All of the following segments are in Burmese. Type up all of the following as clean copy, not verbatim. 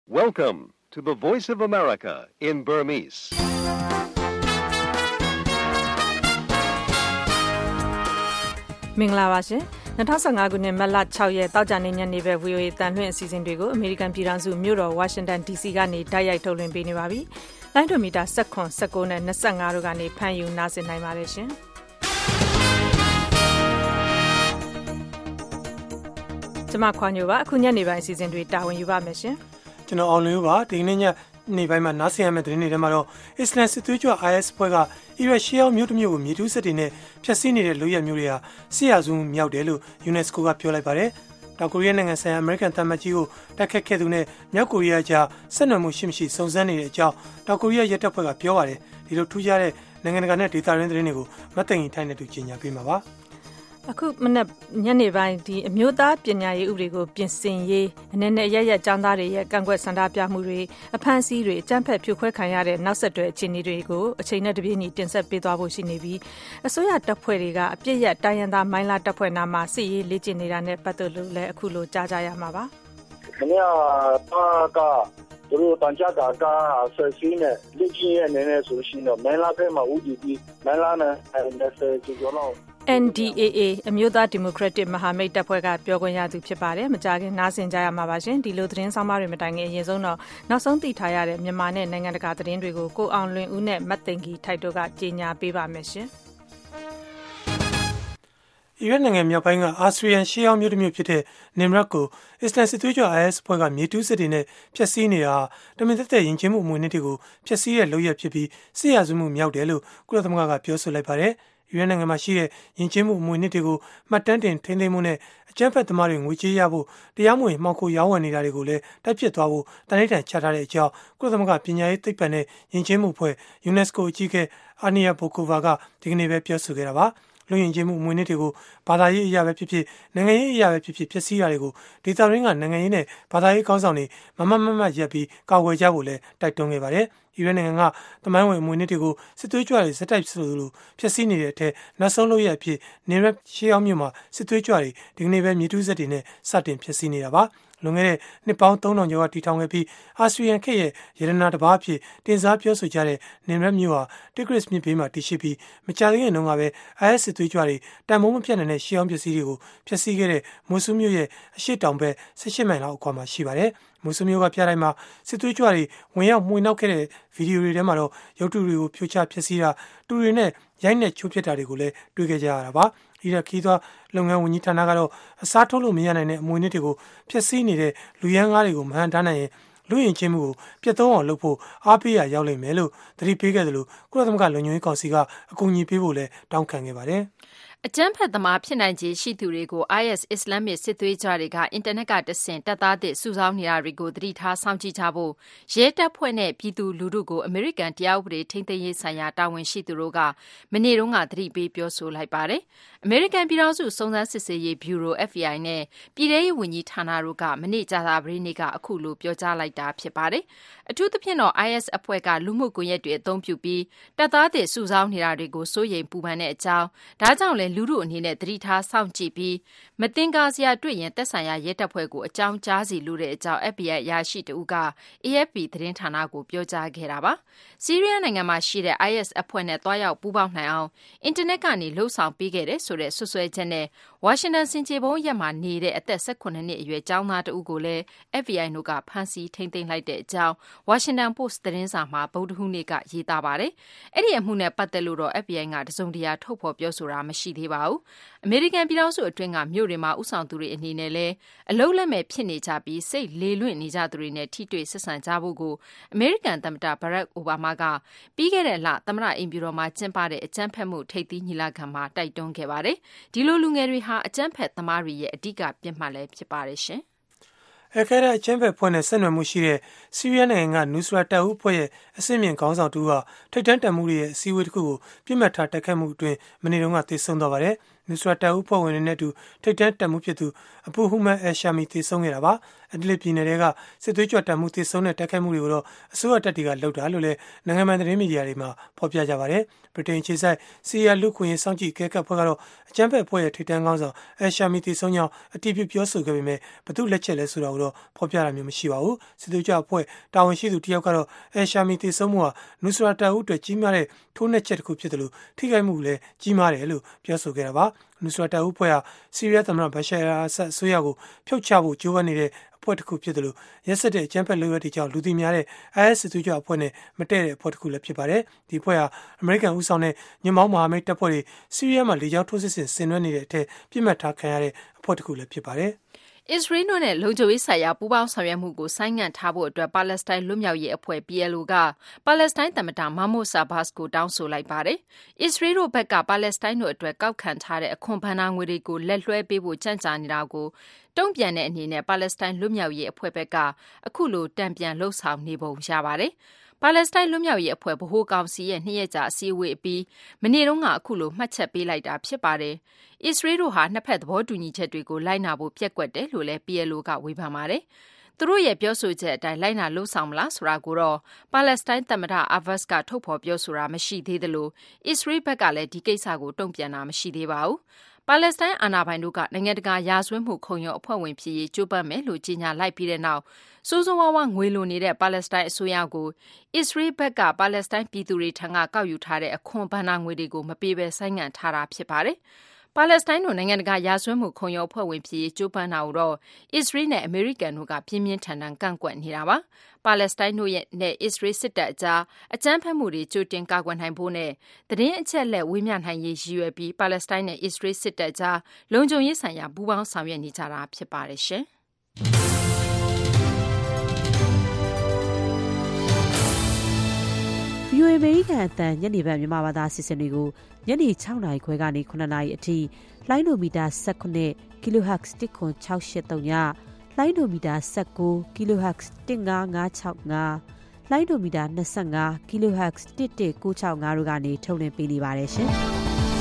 Welcome to the Voice of America in Burmese. ။မင်္ဂလာပါရှင်။2015ခုနှစ်မတ်လ6ရက်တောက်ကြနေ့ညနေပဲ VOA တန်လွှင့်အစီအစဉ်တွေကိုအမေရိကန်ပြည်ထောင်စုမြို့တော်ဝါရှင်တန် DC ကနေတိုက်ရိုက်ထုတ်လွှင့်ပေးနေပါပြီ။လိုင်းဒိုမီတာ19 19နဲ့25တို့ကနေဖမ်းယူနားဆင်နိုင်ပါတယ်ရှင်။ကျွန်မခွာညိုပါအခုညနေပိုင်းအစီအစဉ်တွေတာဝန်ယူပါမယ်ရှင်။ကျွန်တော်အောင်လင်းပါဒီနေ့ညနေပိုင်းမှာနားဆင်ရမယ့်သတင်းတွေထဲမှာတော့အစ္စလမ်စစ်သွေးကြွ IS ဖွဲ့ကအီရတ်ရှေးဟောင်းမြို့တစ်မြို့ကိုမြေတူးစစ်တွေနဲ့ဖျက်ဆီးနေတဲ့လုပ်ရမျိုးတွေဟာစစ်ရာဇဝတ်မြောက်တယ်လို့ UNESCO ကပြောလိုက်ပါတယ်။တောင်ကိုရီးယားနိုင်ငံဆိုင်ရာအမေရိကန်သမ္မတကြီးကိုတိုက်ခတ်ခဲ့သူနဲ့မြောက်ကိုရီးယားကြားဆက်နွယ်မှုရှိမရှိစုံစမ်းနေတဲ့အကြောင်းတောင်ကိုရီးယားရဲတပ်ဖွဲ့ကပြောပါတယ်။ဒီလိုထူးခြားတဲ့နိုင်ငံတကာနဲ့ဒေသတွင်းသတင်းတွေကိုမတ်သိင်ထိုင်းနဲ့တူကြီးညာပေးမှာပါ။အခုမနေ့ညနေပိုင်းဒီအမျိုးသားပညာရေးဥပဒေကိုပြင်ဆင်ရေးအနေနဲ့ရရကျောင်းသားတွေရဲ့ကန့်ကွက်ဆန္ဒပြမှုတွေအဖမ်းဆီးတွေအကြမ်းဖက်ဖြိုခွဲခံရတဲ့နောက်ဆက်တွဲအခြေအနေတွေကိုအချိန်နဲ့တပြေးညီတင်ဆက်ပေးသွားဖို့ရှိနေပြီးအစိုးရတပ်ဖွဲ့တွေကအပြစ်ရတိုင်းရင်းသားမိုင်းလာတပ်ဖွဲ့နာမှာစစ်ရေးလေ့ကျင့်နေတာနဲ့ပတ်သက်လို့လည်းအခုလိုကြားကြရမှာပါ။ခင်ဗျာကသူတို့တန်ကြတာကဆက်စီးနဲ့လေ့ကျင့်ရနေနေဆိုရှင်တော့မိုင်းလာဘက်မှာဦးတည်ပြီးမိုင်းလာနဲ့ကျော်တော့ NDAA အမျိုးသားဒီမိုကရက်တစ်မဟာမိတ်တပ်ဖွဲ့ကပြောခွင့်ရသူဖြစ်ပါတယ်။မကြာခင်နားဆင်ကြရမှာပါရှင်။ဒီလိုသတင်းဆောင်မတွေမတိုင်ခင်အရင်ဆုံးတော့နောက်ဆုံးသိထားရတဲ့မြန်မာနဲ့နိုင်ငံတကာသတင်းတွေကိုကိုအောင်လွင်ဦးနဲ့မတ်သိင်ကြီးထိုက်တို့ကကြေညာပေးပါမယ်ရှင်။အီရတ်နိုင်ငံမြောက်ပိုင်းကအာစရီယန်ရှေးဟောင်းမြို့တစ်မြို့ဖြစ်တဲ့နင်မရတ်ကိုအစ္စလမ်စစ်သွေးကြွ IS ဖွဲ့ကမြေတူးစစ်တွေနဲ့ဖျက်ဆီးနေတာတမင်သက်သက်ယဉ်ကျေးမှုအမွေအနှစ်တွေကိုဖျက်ဆီးတဲ့လုပ်ရဖြစ်ပြီးစစ်ရာဇဝတ်မှုမြောက်တယ်လို့ကုလသမဂ္ဂကပြောဆိုလိုက်ပါတယ်။အီရတ်နိုင်ငံမှာရှိတဲ့ယဉ်ကျေးမှုအမွေအနှစ်တွေကိုမှတ်တမ်းတင်ထိန်းသိမ်းမှုနဲ့အကြမ်းဖက်သမားတွေငွေကြေးရဖို့တရားမဝင်မှောင်ခိုရောင်းဝယ်နေတာတွေကိုလည်းတိုက်ပစ်သွားဖို့တန်ဋိဌာန်ချထားတဲ့အကြောင်းကုလသမဂ္ဂပညာရေးသိပ္ပံနဲ့ယဉ်ကျေးမှုအဖွဲ့ UNESCO အကြီးအကဲအာနီယာဘိုကိုဗာကဒီကနေ့ပဲပြောဆိုခဲ့တာပါ။လူယဉ်ကျေးမှုအမွေအနှစ်တွေကိုဘာသာရေးအရာပဲဖြစ်ဖြစ်နိုင်ငံရေးအရာပဲဖြစ်ဖြစ်ဖျက်ဆီးတာတွေကိုဒေသရင်းကနိုင်ငံရေးနဲ့ဘာသာရေးကောင်းဆောင်တွေမမရပ်ပြီးကာကွယ်ကြဖို့လည်းတိုက်တွန်းခဲ့ပါတယ်။အီရတ်နိုင်ငံကသမိုင်းဝင်အမွေအနှစ်တွေကိုစစ်သွေးကြွတွေစက်တိုက်ဆိုလိုဖျက်ဆီးနေတဲ့အထက်နောက်ဆုံးလုပ်ရအဖြစ်နေရရှေးအောင်မြို့မှာစစ်သွေးကြွတွေဒီကနေ့ပဲမြေတူးစက်တွေနဲ့စတင်ဖျက်ဆီးနေတာပါ။လွန်ခဲ့တဲ့နှစ်ပေါင်း3000ကျော်ကတည်ထောင်ခဲ့ပြီးအာစရီယန်ခေတ်ရဲ့ရတနာတစ်ပါးအဖြစ်တင်စားပြောဆိုကြတဲ့နင်ရတ်မြို့ဟာတိဂရစ်မြစ်ဘေးမှာတည်ရှိပြီးမကြာသေးခင်တုန်းကပဲ IS စစ်သွေးကြွတွေတန်မိုးမပြတ်နိုင်တဲ့ရှေးအောင်ပစ္စည်းတွေကိုဖျက်ဆီးခဲ့တဲ့မိုဆူမြို့ရဲ့အရှေ့တောင်ဘက်18မိုင်လောက်အကွာမှာရှိပါတယ်။မိုဆူမြို့ကပြတိုင်းမှာစစ်သွေးကြွတွေဝင်ရောက်မှွေနှောက်ခဲ့တဲ့ဗီဒီယိုတွေထဲမှာတော့ရုပ်တုတွေကိုဖြိုချဖျက်ဆီးတာတူတွေနဲ့ရိုက်နှက်ချိုးဖျက်တာတွေကိုလည်းတွေ့ခဲ့ကြရတာပါ။အီရတ်ခီးသွွားလုပ်ငန်းဝန်ကြီးဌာနကတော့အစားထိုးလို့မရနိုင်တဲ့အမွေအနှစ်တွေကိုဖျက်ဆီးနေတဲ့လူရန်ကားတွေကိုမဟန်တားနိုင်ရင်လူယဉ်ချင်းမှုကိုပြတ်သုံးအောင်လုပ်ဖို့အားပေးရရောက်လိမ့်မယ်လို့သတိပေးခဲ့တယ်လို့ကုလသမဂ္ဂလုံခြုံရေးကောင်စီကအကူအညီပေးဖို့လည်းတောင်းခံခဲ့ပါတယ်။အကြမ်းဖက်သမားဖြစ်နိုင်ခြေရှိသူတွေကို IS အစ္စလာမစ်စစ်သွေးကြွတွေကအင်တာနက်ကတဆင့်တပ်သားသစ်စုဆောင်းနေတာတွေကိုသတိထားစောင့်ကြည့်ကြဖို့ရဲတပ်ဖွဲ့နဲ့ပြည်သူလူထုကိုအမေရိကန်တရားဥပဒေထိန်းသိမ်းရေးဆိုင်ရာတာဝန်ရှိသူတို့ကမနေ့တုန်းကသတိပေးပြောဆိုလိုက်ပါတယ်။အမေရိကန်ပြည်ထောင်စုစုံစမ်းစစ်ဆေးရေးဗျူရို FBI နဲ့ပြည်ထောင်စုဝန်ကြီးဌာနတို့ကမနေ့ကြာသပတေးနေ့ကအခုလိုပြောကြားလိုက်တာဖြစ်ပါတယ်။အထူးသဖြင့်တော့ IS အဖွဲ့ကလူမှုကွန်ရက်တွေအသုံးပြုပြီးတပ်သားသစ်စုဆောင်းနေတာတွေကိုစိုးရိမ်ပူပန်တဲ့အကြောင်းဒါကြောင့်လည်းလူထုအနေနဲ့သတိထားစောင့်ကြည့်ပြီးမသင်္ကာစရာတွေ့ရင်သက်ဆိုင်ရာရဲတပ်ဖွဲ့ကိုအကြောင်းကြားစီလိုတဲ့အကြောင်း FBI အရာရှိတဦးက AFP သတင်းဌာနကိုပြောကြားခဲ့တာပါ။ဆီးရီးယားနိုင်ငံမှာရှိတဲ့ IS အဖွဲ့နဲ့တွားရောက်ပူးပေါင်းနိုင်အောင်အင်တာနက်ကနေလှုပ်ဆောင်ပေးခဲ့တဲ့ဆိုတဲ့ဆွဆွဲချက်နဲ့ဝါရှင်တန်စင်ကြေဘုံရက်မှာနေတဲ့အသက်18နှစ်အရွယ်ကျောင်းသားတဦးကိုလည်း FBI တို့ကဖမ်းဆီးထိန်းသိမ်းလိုက်တဲ့အကြောင်းဝါရှင်တန်ပို့စ်သတင်းစာမှာဗုဒ္ဓဟူးနေ့ကရေးသားပါတယ်။အဲ့ဒီအမှုနဲ့ပတ်သက်လို့တော့ FBI ကတစုံတရာထုတ်ဖော်ပြောဆိုတာမရှိသေးပါဘူး။အမေရိကန်ပြည်ထောင်စုအတွင်းကမြို့တွေမှာဥဆောင်သူတွေအနေနဲ့လည်းအလုံးလက်မဲ့ဖြစ်နေကြပြီးစိတ်လေလွင့်နေကြသူတွေနဲ့ထိတွေ့ဆက်ဆံကြဖို့ကိုအမေရိကန်သမ္မတဘရက်အိုဘားမားကပြီးခဲ့တဲ့လသမ္မတအိမ်ဖြူတော်မှာကျင်းပတဲ့အကြမ်းဖက်မှုထိပ်သီးညီလာခံမှာတိုက်တွန်းခဲ့ပါတယ်။ဒီလိုလူငယ်တွေဟာအကြမ်းဖက်သမားတွေရဲ့အဓိကပြစ်မှတ်လည်းဖြစ်ပါတယ်ရှင်။အကဲဒါအချမ်းဖက်ဖွဲ့နဲ့ဆက်နွယ်မှုရှိတဲ့ဆီးရီးယားနိုင်ငံကနူစရာတပ်ဦးဖွဲ့ရဲ့အဆင့်မြင့်ခေါင်းဆောင်တူဟာထိပ်တန်းတပ်မှုတွေရဲ့အစည်းအဝေးတစ်ခုကိုပြစ်မှတ်ထားတိုက်ခတ်မှုအတွင်းမနေ့တုန်းကသေဆုံးသွားပါတယ်။နူစရာတာဦးဖွဲ့ဝင်တွေနဲ့အတူထိပ်တန်းတပ်မှုဖြစ်သူအပူဟူမန်အရှာမီသေဆုံးခဲ့တာပါအဒလီပြည်နယ်ကစစ်သွေးကြွတပ်မှုသေဆုံးတဲ့တိုက်ခိုက်မှုတွေကိုတော့အစိုးရတပ်တွေကလှုပ်တာလို့လည်းနိုင်ငံပိုင်သတင်းမီဒီယာတွေမှာဖော်ပြကြပါတယ်ဗြိတိန်ခြေဆိုင်စီးရီးယားလူခွင့်ရေးစောင့်ကြည့်ကဲကပ်ဖွဲ့ကတော့အကြမ်းဖက်ဖွဲ့ရဲ့ထိပ်တန်းခေါင်းဆောင်အရှာမီသေဆုံးကြောင်းအတည်ပြုပြောဆိုခဲ့ပေမဲ့ဘယ်သူလက်ချက်လဲဆိုတာကိုတော့ဖော်ပြတာမျိုးမရှိပါဘူးစစ်သွေးကြွအဖွဲ့တာဝန်ရှိသူတယောက်ကတော့အရှာမီသေဆုံးမှုဟာနူစရာတာဦးအတွက်ကြီးမားတဲ့ထိုးနှက်ချက်တစ်ခုဖြစ်တယ်လို့ထိခိုက်မှုလည်းကြီးမားတယ်လို့ပြောဆိုခဲ့တာပါနူစရာတာဦးဖွဲ့ဟာဆီးရီးယားသမ္မတဘရှာအာဆတ်အစိုးရကိုဖြုတ်ချဖို့ကြိုးပမ်းနေတဲ့အဖွဲ့တစ်ခုဖြစ်တယ်လို့ရက်စက်တဲ့အကြမ်းဖက်လုပ်ရတဲ့ကြောင့်လူသိများတဲ့ IS စစ်သွေးကြွအဖွဲ့နဲ့မတည့်တဲ့အဖွဲ့တစ်ခုလည်းဖြစ်ပါတယ်ဒီအဖွဲ့ဟာအမေရိကန်ဦးဆောင်တဲ့ညွန့်ပေါင်းမဟာမိတ်တပ်ဖွဲ့တွေဆီးရီးယားမှာလေကြောင်းထိုးစစ်ဆင်နွှဲနေတဲ့အထက်ပြစ်မှတ်ထားခံရတဲ့အဖွဲ့တစ်ခုလည်းဖြစ်ပါတယ်အစ္စရေးနဲ့လုံခြုံရေးဆိုင်ရာပူးပေါင်းဆောင်ရွက်မှုကိုဆိုင်းငံ့ထားဖို့အတွက်ပါလက်စတိုင်းလွတ်မြောက်ရေးအဖွဲ့ PLO ကပါလက်စတိုင်းသမ္မတမာမုတ်ဆာဘတ်စ်ကိုတောင်းဆိုလိုက်ပါတယ်။အစ္စရေးတို့ဘက်ကပါလက်စတိုင်းတို့အတွက်ကောက်ခံထားတဲ့အခွန်ဘဏ္ဍာငွေတွေကိုလက်လွှဲပေးဖို့ကြံ့ကြာနေတာကိုတုံ့ပြန်တဲ့အနေနဲ့ပါလက်စတိုင်းလွတ်မြောက်ရေးအဖွဲ့ဘက်ကအခုလိုတံပြန်လှုပ်ဆောင်နေပုံရပါတယ်။ပါလက်စတိုင်းလွတ်မြောက်ရေးအဖွဲ့ဗဟိုကောင်စီရဲ့2ရက်ကြာအစည်းအဝေးအပြီးမနေ့တုန်းကအခုလိုမှတ်ချက်ပေးလိုက်တာဖြစ်ပါတယ်။အစ္စရေးတို့ဟာနှစ်ဖက်သဘောတူညီချက်တွေကိုလိုက်နာဖို့ပျက်ကွက်တယ်လို့လည်း PLO ကဝေဖန်ပါတယ်။သူတို့ရဲ့ပြောဆိုချက်အတိုင်းလိုက်နာလုပ်ဆောင်မလားဆိုတာကိုတော့ပါလက်စတိုင်းသမ္မတအာဘတ်စ်ကထုတ်ဖော်ပြောဆိုတာမရှိသေးသလိုအစ္စရေးဘက်ကလည်းဒီကိစ္စကိုတုံ့ပြန်တာမရှိသေးပါဘူး။ပါလက်စတိုင်းအာဏာပိုင်တို့ကနိုင်ငံတကာရာဇဝတ်မှုခုံရုံးအဖွဲ့ဝင်ဖြစ်ရေးကြိုးပမ်းမယ်လို့ကြေညာလိုက်ပြီးတဲ့နောက်စိုးစိုးဝါးဝါငွေလိုနေတဲ့ပါလက်စတိုင်းအစိုးရကိုအစ္စရေးဘက်ကပါလက်စတိုင်းပြည်သူတွေထံကကောက်ယူထားတဲ့အခွန်ဘဏ္ဍာငွေတွေကိုမပေးဘဲဆိုင်းငံ့ထားတာဖြစ်ပါတယ်။ပါလက်စတိုင်းတို့နိုင်ငံတကာရာဇဝတ်မှုခုံရုံးအဖွဲ့ဝင်ဖြစ်ရေးကြိုးပမ်းတာကိုတော့အစ္စရေးနဲ့အမေရိကန်တို့ကပြင်းပြင်းထန်ထန်ကန့်ကွက်နေတာပါ။ပါလက်စတိုင်းတို့ရဲ့နဲ့အစ္စရေးစစ်တပ်အကြားအကြမ်းဖက်မှုတွေကြိုတင်ကာကွယ်နိုင်ဖို့နဲ့သတင်းအချက်အလက်ဝေမျှနိုင်ရေးရည်ရွယ်ပြီးပါလက်စတိုင်းနဲ့အစ္စရေးစစ်တပ်အကြားလုံခြုံရေးဆိုင်ရာပူးပေါင်းဆောင်ရွက်နေကြတာဖြစ်ပါတယ်ရှင်။ VOA အမေရိကန်အသံညနေပိုင်းမြန်မာဘာသာအစီအစဉ်တွေကိုညနေ6:00 နာရီခွဲကနေ9:00 နာရီအထိလိုင်းဒိုမီတာ19 kHz 10683ညလိုင်းဒိုမီတာ19 kHz 15565လိုင်းဒိုမီတာ25 kHz 11965တို့ကနေထုတ်လွှင့်ပေးနေပါတယ်ရှင်။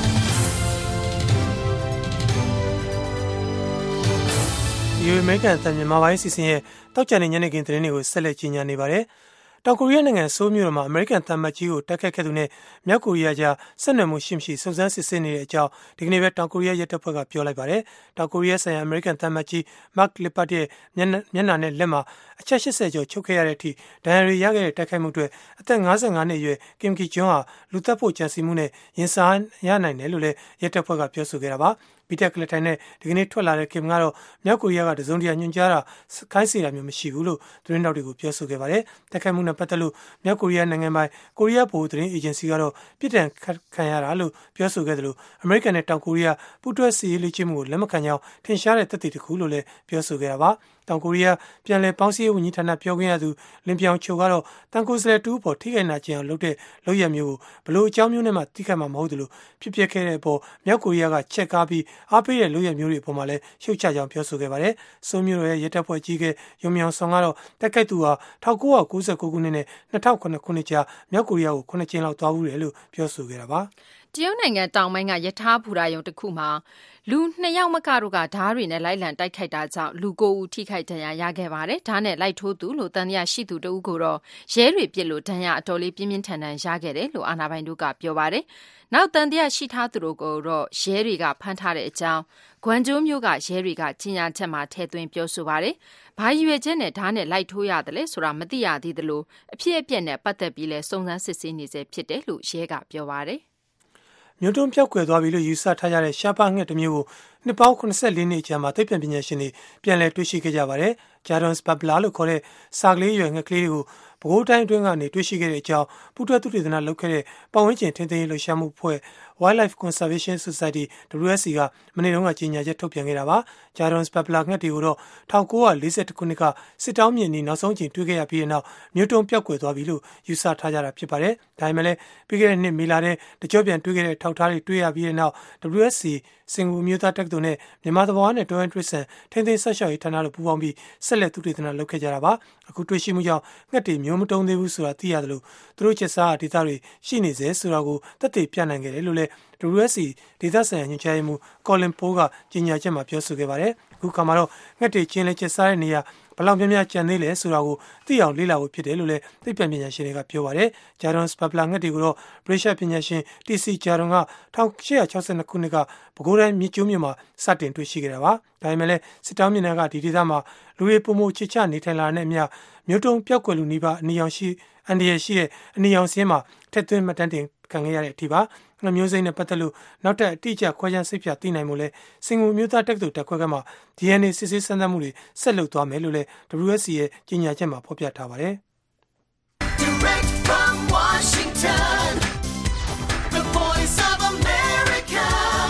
VOA အမေရိကန်အသံမြန်မာပိုင်းအစီအစဉ်ရဲ့တောက်ကြတဲ့ညနေခင်းသတင်းတွေကိုဆက်လက်ကြီးညာနေပါတယ်။တောင်ကိုရီးယားနိုင်ငံဆိုးမြို့တော်မှာအမေရိကန်သံမတ်ကြီးကိုတိုက်ခိုက်ခဲ့သူနဲ့မြောက်ကိုရီးယားကြားဆက်နွယ်မှုရှိမရှိစုံစမ်းစစ်ဆေးနေတဲ့အကြောင်းဒီကနေ့ပဲတောင်ကိုရီးယားရဲတပ်ဖွဲ့ကပြောလိုက်ပါတယ်။တောင်ကိုရီးယားဆိုင်ရာအမေရိကန်သံမတ်ကြီး Mark Lippert ရဲ့မျက်နှာနဲ့လက်မှာအချက်80ကျော်ချုပ်ခဲ့ရတဲ့အထိဒဏ်ရာတွေရခဲ့တဲ့တိုက်ခိုက်မှုအတွက်အသက်55နှစ်အရွယ် Kim Ki-jong ဟာလူသတ်ဖို့ကြံစည်မှုနဲ့ရင်ဆိုင်ရနိုင်တယ်လို့လည်းရဲတပ်ဖွဲ့ကပြောဆိုခဲ့တာပါ။ဘီတက်ကလထိုင်နဲ့ဒီကနေ့ထွက်လာတဲ့ကင်ကတော့မြောက်ကိုရီးယားကတစုံတရာညွှန်ကြားတာခိုင်းစေတာမျိုးမရှိဘူးလို့သတင်းတောက်တွေကိုပြောဆိုခဲ့ပါတယ်။တိုက်ခိုက်မှုနဲ့ပတ်သက်လို့မြောက်ကိုရီးယားနိုင်ငံပိုင်ကိုရီးယားဗဟိုသတင်းအေဂျင်စီကတော့ပြည်ထန်ခံရတာလို့ပြောဆိုခဲ့တယ်လို့အမေရိကန်နဲ့တောင်ကိုရီးယားပူးတွဲစစ်ရေးလေ့ကျင့်မှုကိုလက်မခံကြောင်းထင်ရှားတဲ့သက်သေတစ်ခုလို့လည်းပြောဆိုခဲ့တာပါ။တောင်ကိုရီးယားပြန်လည်ပေါင်းစည်းရေးဝန်ကြီးဌာနပြောခွင့်ရသူလင်ပြောင်ချိုကတော့တန်ကိုစလဲတူပေါ်ထိခိုက်နာကျင်အောင်လုပ်တဲ့လုပ်ရမျိုးကိုဘလို့အကြောင်းမျိုးနဲ့မှတိခိုက်မှာမဟုတ်တယ်လို့ဖြစ်ပျက်ခဲ့တဲ့အပေါ်မြောက်ကိုရီးယားကချက်ကားပြီးအားပေးတဲ့လုပ်ရမျိုးတွေအပေါ်မှာလည်းရှုတ်ချကြောင်းပြောဆိုခဲ့ပါတယ်။ဆိုမျိုးရဲ့ရဲတပ်ဖွဲ့ကြီးကယုံမြောင်ဆောင်ကတော့တက်ခိုက်သူဟာ1999ခုနှစ်နဲ့2009ခုနှစ်ကြားမြောက်ကိုရီးယားကို9ကြိမ်လောက်သွားဘူးတယ်လို့ပြောဆိုခဲ့တာပါ။တရုတ်နိုင်ငံတောင်ပိုင်းကယထာဘူရာယုံတစ်ခုမှာလူ2ယောက်မကတို့ကဓားတွေနဲ့လိုက်လံတိုက်ခိုက်တာကြောင့်လူ9ဦးထိခိုက်ဒဏ်ရာရခဲ့ပါတယ်။ဓားနဲ့လိုက်ထိုးသူလို့တန်တရားရှိသူတဦးကိုတော့ရဲတွေပစ်လို့ဒဏ်ရာအတော်လေးပြင်းပြင်းထန်ထန်ရခဲ့တယ်လို့အာဏာပိုင်တို့ကပြောပါတယ်။နောက်တန်တရားရှိထားသူတို့ကိုတော့ရဲတွေကဖမ်းထားတဲ့အကြောင်းဂွမ်ဂျိုးမြို့ကရဲတွေကကြီးညာချက်မှာထည့်သွင်းပြောဆိုပါတယ်။ဘာရွေချက်နဲ့ဓားနဲ့လိုက်ထိုးရတယ်လဲဆိုတာမသိရသေးသလိုအဖြစ်အပျက်နဲ့ပတ်သက်ပြီးလဲစုံစမ်းစစ်ဆေးနေစေဖြစ်တယ်လို့ရဲကပြောပါတယ်။မြို့တွင်းပြောက်ကွယ်သွားပြီလို့ယူဆထားကြတဲ့ရှားပါးငှက်တစ်မျိုးကိုနှစ်ပေါင်း84နှစ်ကြာမှာသိပ္ပံပညာရှင်တွေပြန်လည်တွေ့ရှိခဲ့ကြပါတယ်။ Jardons Babla လို့ခေါ်တဲ့စာကလေးရွယ်ငှက်ကလေးတွေကိုပဲခူးတိုင်းအတွင်းကနေတွေ့ရှိခဲ့တဲ့အကြောင်းပူးတွဲသုတေသနလုပ်ခဲ့တဲ့ပတ်ဝန်းကျင်ထိန်းသိမ်းရေးလှုပ်ရှားမှုအဖွဲ့ Wildlife Conservation Society WSC ကမနေ့တုန်းကကြေညာချက်ထုတ်ပြန်ခဲ့တာပါ။ Jardons Babla ငှက်တွေကိုတော့1942ခုနှစ်ကစစ်တောင်းမြစ်နီနောက်ဆုံးချိန်တွေ့ခဲ့ရပြီးတဲ့နောက်မြို့တွင်းပြောက်ကွယ်သွားပြီလို့ယူဆထားကြတာဖြစ်ပါတယ်။ဒါပေမဲ့လည်းပြီးခဲ့တဲ့နှစ်မေလထဲတကြောပြန်တွေ့ခဲ့တဲ့ထောက်ထားတွေတွေ့ရပြီးတဲ့နောက် WSC စင်ကာပူမြို့သားတက္ကသိုလ်နဲ့မြန်မာသဘာဝနဲ့တွဲထွေးဆန်ထိန်းသိမ်းဆက်ရှောက်ရေးဌာနတို့ပူးပေါင်းပြီးဆက်လက်သုတေသနလုပ်ခဲ့ကြတာပါ။အခုတွေ့ရှိမှုကြောင့်ငှက်တွေမျိုးမတုံးသေးဘူးဆိုတာသိရတယ်လို့သူတို့ချက်စားဒေသတွေရှိနေစေဆိုတာကိုသက်သေပြနိုင်ခဲ့တယ်လို့လည်း WSC ဒေသဆိုင်ရာညွှန်ကြားရေးမှူး Colin Poole ကကြေညာချက်မှာပြောဆိုခဲ့ပါတယ်။အခုခါမှာတော့ငှက်တွေကျင်းလဲကျစားတဲ့နေရာဘယ်လောက်များများကျန်သေးလဲဆိုတာကိုသိအောင်လေ့လာဖို့ဖြစ်တယ်လို့လည်းသိပ္ပံပညာရှင်တွေကပြောပါတယ်။ Jadon's Babbler ငှက်တွေကိုတော့ဗြိတိသျှပညာရှင် TC Jadon က1862ခုနှစ်ကပဲခူးတိုင်းမြစ်ကျိုးမြို့မှာစတင်တွေ့ရှိခဲ့တာပါ။ဒါပေမဲ့လည်းစစ်တောင်းမြစ်နာကဒီဒေသမှာလူတွေပုံမှုချစ်ချနေထိုင်လာတဲ့အမျှမြို့တုံပျောက်ကွယ်လူနီးပါးအနီရောင်ရှိအန်ဒီရရှိတဲ့အနီရောင်စင်းမှာထက်သွင်းမှတ်တမ်းတင်ခံခဲ့ရတဲ့အထိပါ။မျိုးစိမ်းနဲ့ပတ်သက်လို့နောက်ထပ်အတိအကျခွဲခြားစိတ်ဖြာသိနိုင်မှုလဲစင်ကူမျိုးသားတက္ကသိုလ်တက်ခွဲကမှာ DNA စစ်ဆေးစမ်းသပ်မှုတွေဆက်လုပ်သွားမယ်လို့လည်း WSC ရဲ့ကြေညာချက်မှာဖော်ပြထားပါတယ်။ Direct from Washington, the voice of America,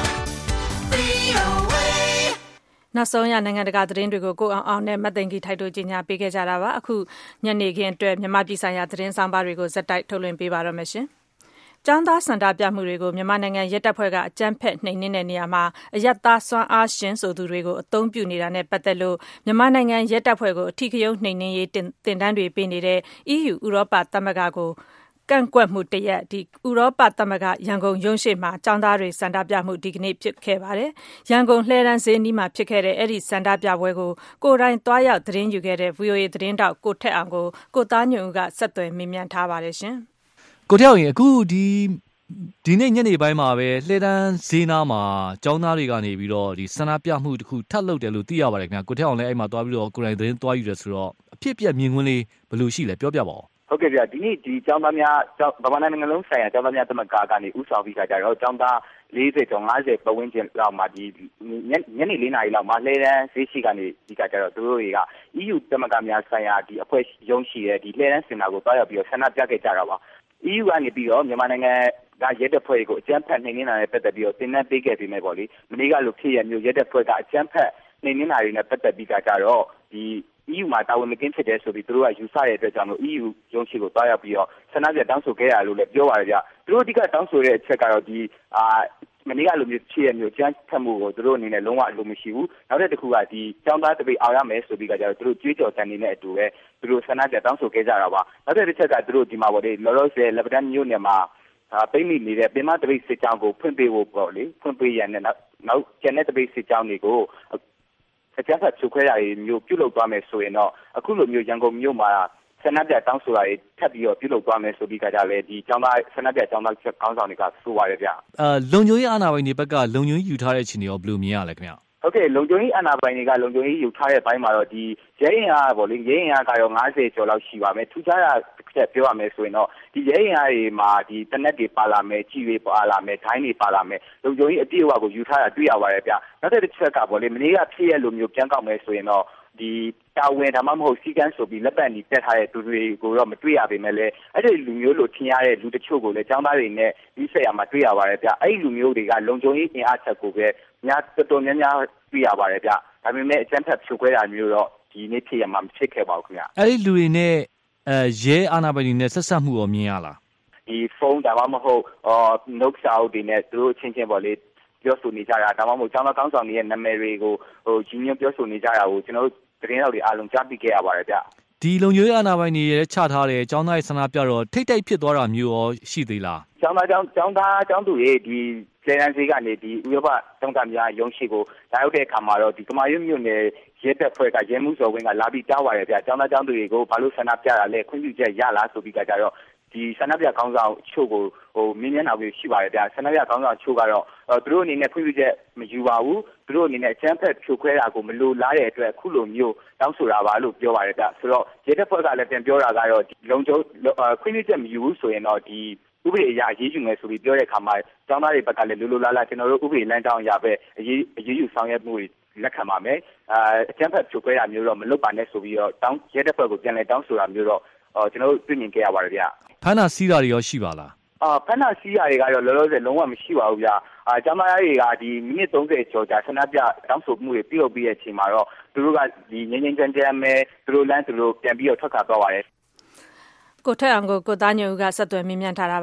VOA. နောက်ဆုံးရနိုင်ငံတကာသတင်းတွေကိုကိုအောင်နဲ့မတ်သိန်ကြီးထိုက်တို့ကြီးညာပေးခဲ့ကြတာပါအခုညနေခင်းအတွက်မြန်မာပြည်ဆိုင်ရာသတင်းဆောင်ပါတွေကိုဇက်တိုက်ထုတ်လွှင့်ပေးပါတော့မယ်ရှင်ကျောင်းသားစံတာပြမှုတွေကိုမြန်မာနိုင်ငံရဲတပ်ဖွဲ့ကအကြမ်းဖက်နှိမ်နင်းတဲ့နေရာမှာအယက်သားစွမ်းအားရှင်ဆိုသူတွေကိုအသုံးပြုနေတာနဲ့ပတ်သက်လို့မြန်မာနိုင်ငံရဲတပ်ဖွဲ့ကိုအထီးကရုဏ်းနှိမ်နင်းရေးတင်တန်းတွေပေးနေတဲ့ EU ဥရောပသမဂ္ဂကိုကန့်ကွက်မှုတရက်ဥရောပသမဂ္ဂရန်ကုန်ရုံးရှိမှာကျောင်းသားတွေစံတာပြမှုဒီကနေ့ဖြစ်ခဲ့ပါတယ်။ရန်ကုန်လှည်းတန်းဈေးနီးမှာဖြစ်ခဲ့တဲ့အဲ့ဒီစံတာပြပွဲကိုကိုယ်တိုင်သွားရောက်သတင်းယူခဲ့တဲ့ VOA သတင်းတောက်ကိုထက်အောင်ကိုကိုသားညွန့်ဦးကဆက်သွယ်မေးမြန်းထားပါတယ်ရှင်။ကိုထက်အောင်အခုဒီနေ့ညနေပိုင်းမှာပဲလှည်းတန်းဈေးနားမှာကျောင်းသားတွေကနေပြီးတော့ဒီစံတာပြမှုတစ်ခုထပ်လုပ်တယ်လို့သိရပါတယ်ခင်ဗျာကိုထက်အောင်လည်းအဲ့မှာသွားပြီးတော့ကိုယ်တိုင်သတင်းသွားယူတယ်ဆိုတော့အဖြစ်ပြက်မြင်ကွင်းလေးဘယ်လိုရှိလဲပြောပြပါဦးဟုတ်ကဲ့ဗျာဒီနေ့ဒီကျောင်းသားများဗမာနိုင်ငံလုံးဆိုင်ရာကျောင်းသားများသမဂ္ဂကနေဥဆောင်ပြီးကြတော့ကျောင်းသား40ကျော်50ပတ်ဝန်းကျင်လောက်မှာဒီညနေ4နာရီလောက်မှာလှည်းတန်းဈေးရှိကနေဒီကြတော့သူတို့တွေက EU သမဂ္ဂများဆိုင်ရာဒီအဖွဲ့ရုံးရှိတဲ့ဒီလှည်းတန်းစင်တာကိုတွားရောက်ပြီးတော့ဆန္ဒပြခဲ့ကြတာပါ EU ကနေပြီးတော့မြန်မာနိုင်ငံကရဲတပ်ဖွဲ့ကိုအကြမ်းဖက်နှိမ်နင်းတာနဲ့ပတ်သက်ပြီးတော့တင်နန်းပေးခဲ့ပြီးမယ်ပေါ့လေမနေ့ကလိုဖြစ်ရမျိုးရဲတပ်ဖွဲ့ကအကြမ်းဖက်နှိမ်နင်းတာတွေနဲ့ပတ်သက်ပြီးကြတော့ဒီ EU မှာတာဝန်မကင်းဖြစ်တယ်ဆိုပြီးသူတို့ကယူဆတဲ့အတွက်ကြောင့်မို့ EU ရုံးရှိကိုတွားရောက်ပြီးတော့ဆန္ဒပြတောင်းဆိုခဲ့ရလို့လည်းပြောပါတယ်ဗျသူတို့အဓိကတောင်းဆိုတဲ့အချက်ကတော့ဒီမနေ့ကလိုမျိုးဖြစ်ရမျိုးကြမ်းဖက်မှုကိုသူတို့အနေနဲ့လုံးဝအလိုမရှိဘူးနောက်တစ်ခုကဒီကျောင်းသားတပိတ်အောင်ရမယ်ဆိုပြီးကြတော့သူတို့ကြွေးကြော်တန်နေတဲ့အတူပဲသူတို့ဆန္ဒပြတောင်းဆိုခဲ့ကြတာပါနောက်တစ်ချက်ကသူတို့ဒီမှာပေါ့လေလောလောဆယ်လက်ပတန်းမျိုးနယ်မှာပိတ်မိနေတဲ့ပင်မတပိတ်စစ်ကြောင်းကိုဖွင့်ပေးဖို့ပေါ့လေဖွင့်ပေးရတဲ့နောက်ကျန်တဲ့တပိတ်စစ်ကြောင်းတွေကိုအကြမ်းဖက်ဖြိုခွဲတာတွေမျိုးပြုလုပ်သွားမယ်ဆိုရင်တော့အခုလိုမျိုးရန်ကုန်မြို့မှာဆန္ဒပြတောင်းဆိုတာတွေထပ်ပြီးတော့ပြုလုပ်သွားမယ်ဆိုပြီးကြတယ်ဒီကျောင်းသားဆန္ဒပြကျောင်းသားခေါင်းဆောင်တွေကဆိုပါတယ်ဗျလုံခြုံရေးအာဏာပိုင်တွေဘက်ကလုံခြုံရေးယူထားတဲ့အခြေအနေရောဘယ်လိုမြင်ရလဲခင်ဗျဟုတ်ကဲ့လုံခြုံရေးအာဏာပိုင်တွေကလုံခြုံရေးယူထားတဲ့ဘိုင်းမှာတော့ဒီရဲရင်အားပေါ့လေရဲရင်အားကတော့90ကျော်လောက်ရှိပါမယ်ထူးခြားတာပြောရမယ်ဆိုရင်တော့ဒီရဲရင်အားတွေမှာဒီတနက်တွေပါလာမယ်ကြီးတွေပါလာမယ်ဒိုင်းတွေပါလာမယ်လုံခြုံရေးအပြည့်အဝကိုယူထားတာတွေ့ရပါတယ်ဗျနောက်တစ်ချက်ကပေါ့လေမနေ့ကဖြစ်ရလိုမျိုးပြန်ကောက်မယ်ဆိုရင်တော့ဒီတာဝန်ဒါမှမဟုတ်စီကန်းဆိုပြီးလက်ပတ်နီတက်ထားတဲ့သူတွေကိုတော့မတွေ့ရပေမဲ့လည်းအဲ့ဒီလူမျိုးလိုထင်ရတဲ့လူတချို့ကိုလည်းကျောင်းသားတွေနဲ့ဒီဆက်ရမှာတွေ့ရပါတယ်ဗျအဲ့ဒီလူမျိုးတွေကလုံခြုံရေးအင်အားချက်ကိုပဲများတော်များများတွေ့ရပါတယ်ဗျဒါပေမဲ့အကျန်းဖက်ဖြိုခွဲတာမျိုးတော့ဒီနေ့ဖြစ်ရမှာမဖြစ်ခဲ့ပါဘူးခင်ဗျအဲ့ဒီလူတွေနဲ့ရဲအာဏာပိုင်တွေနဲ့ဆက်ဆက်မှုရောမြင်ရလားဒီဖုန်းဒါမှမဟုတ်နှုတ်စာအုပ်တွေနဲ့သူတို့ချင်းချင်းပေါ့လေပြောဆိုနေကြတာဒါမှမဟုတ်ကျောင်းသားကောင်းဆောင်တွေရဲ့နာမည်တွေကိုရင်းနှီးပြောဆိုနေကြတာကိုကျွန်တော်တို့သတင်းတော်တွေအားလုံးကြားသိခဲ့ရပါတယ်ဗျဒီလုံခြုံရေးအာဏာပိုင်တွေရဲ့ချထားတဲ့ကျောင်းသားရဲ့ဆန္ဒပြတော့ထိတ်တိုက်ဖြစ်သွားတာမျိုးရောရှိသေးလားကျောင်းသူတွေဒီလေလံစီကနေဒီဥရောပသမဂ္ဂများရုံးရှိကိုလာရောက်တဲ့အခါမှာတော့ဒီကမာရွတ်မြို့နယ်ရဲတပ်ဖွဲ့ကရဲမှုစော်ဝင်းကလာပြီးကြားပါတယ်ဗျကျောင်းသူတွေကိုဘာလို့ဆန္ဒပြတာလဲခွင့်ပြုချက်ရလားဆိုပြီးကြတော့ဒီဆန္ဒပြခေါင်းဆောင်ချို့ကိုမြင်းမျက်နှာပြီးရှိပါတယ်ဗျဆန္ဒပြခေါင်းဆောင်ချို့ကတော့သူတို့အနေနဲ့ခွင့်ပြုချက်မယူပါဘူးသူတို့အနေနဲ့အကြမ်းဖက်ဖြိုခွဲတာကိုမလိုလားတဲ့အတွက်အခုလိုမျိုးတောင်းဆိုတာပါလို့ပြောပါတယ်ဗျဆိုတော့ရဲတပ်ဖွဲ့ကလည်းပြန်ပြောတာကတော့လုံခြုံခွင့်ပြုချက်မယူဘူးဆိုရင်တော့ဒီဥပဒေအရအရေးယူမယ်ဆိုပြီးပြောတဲ့အခါမှာကျောင်းသားတွေဘက်ကလည်းလိုလားကျွန်တော်တို့ဥပဒေလမ်းကြောင်းအရပဲအရေးယူဆောင်ရွက်မှုတွေလက်ခံပါမယ်အကြမ်းဖက်ဖြိုခွဲတာမျိုးတော့မလုပ်ပါနဲ့ဆိုပြီးတော့ရဲတပ်ဖွဲ့ကိုပြန်လည်တောင်းဆိုတာမျိုးတော့ကျွန်တော်တို့တွေ့မြင်ခဲ့ရပါတယ်ဗျဖမ်းတာစီးတာတွေရောရှိပါလားဖမ်းတာစီးတာတွေကတော့လောလောဆယ်လုံးဝမရှိပါဘူးဗျကျောင်းသားတွေကဒီမိနစ်30ကျော်ကြာဆန္ဒပြတောင်းဆိုမှုတွေပြုလုပ်ပြီးတဲ့အချိန်မှာတော့သူတို့ကဒီငင်းချမ်းမဲသူတို့လမ်းသူတို့ပြန်ပြီးတော့ထွက်ခွာသွားပါတယ်ကိုထက်အောင်ကိုသားညွန့်ဦးကဆက်သွယ်မြင်မြန်ထားတာပါ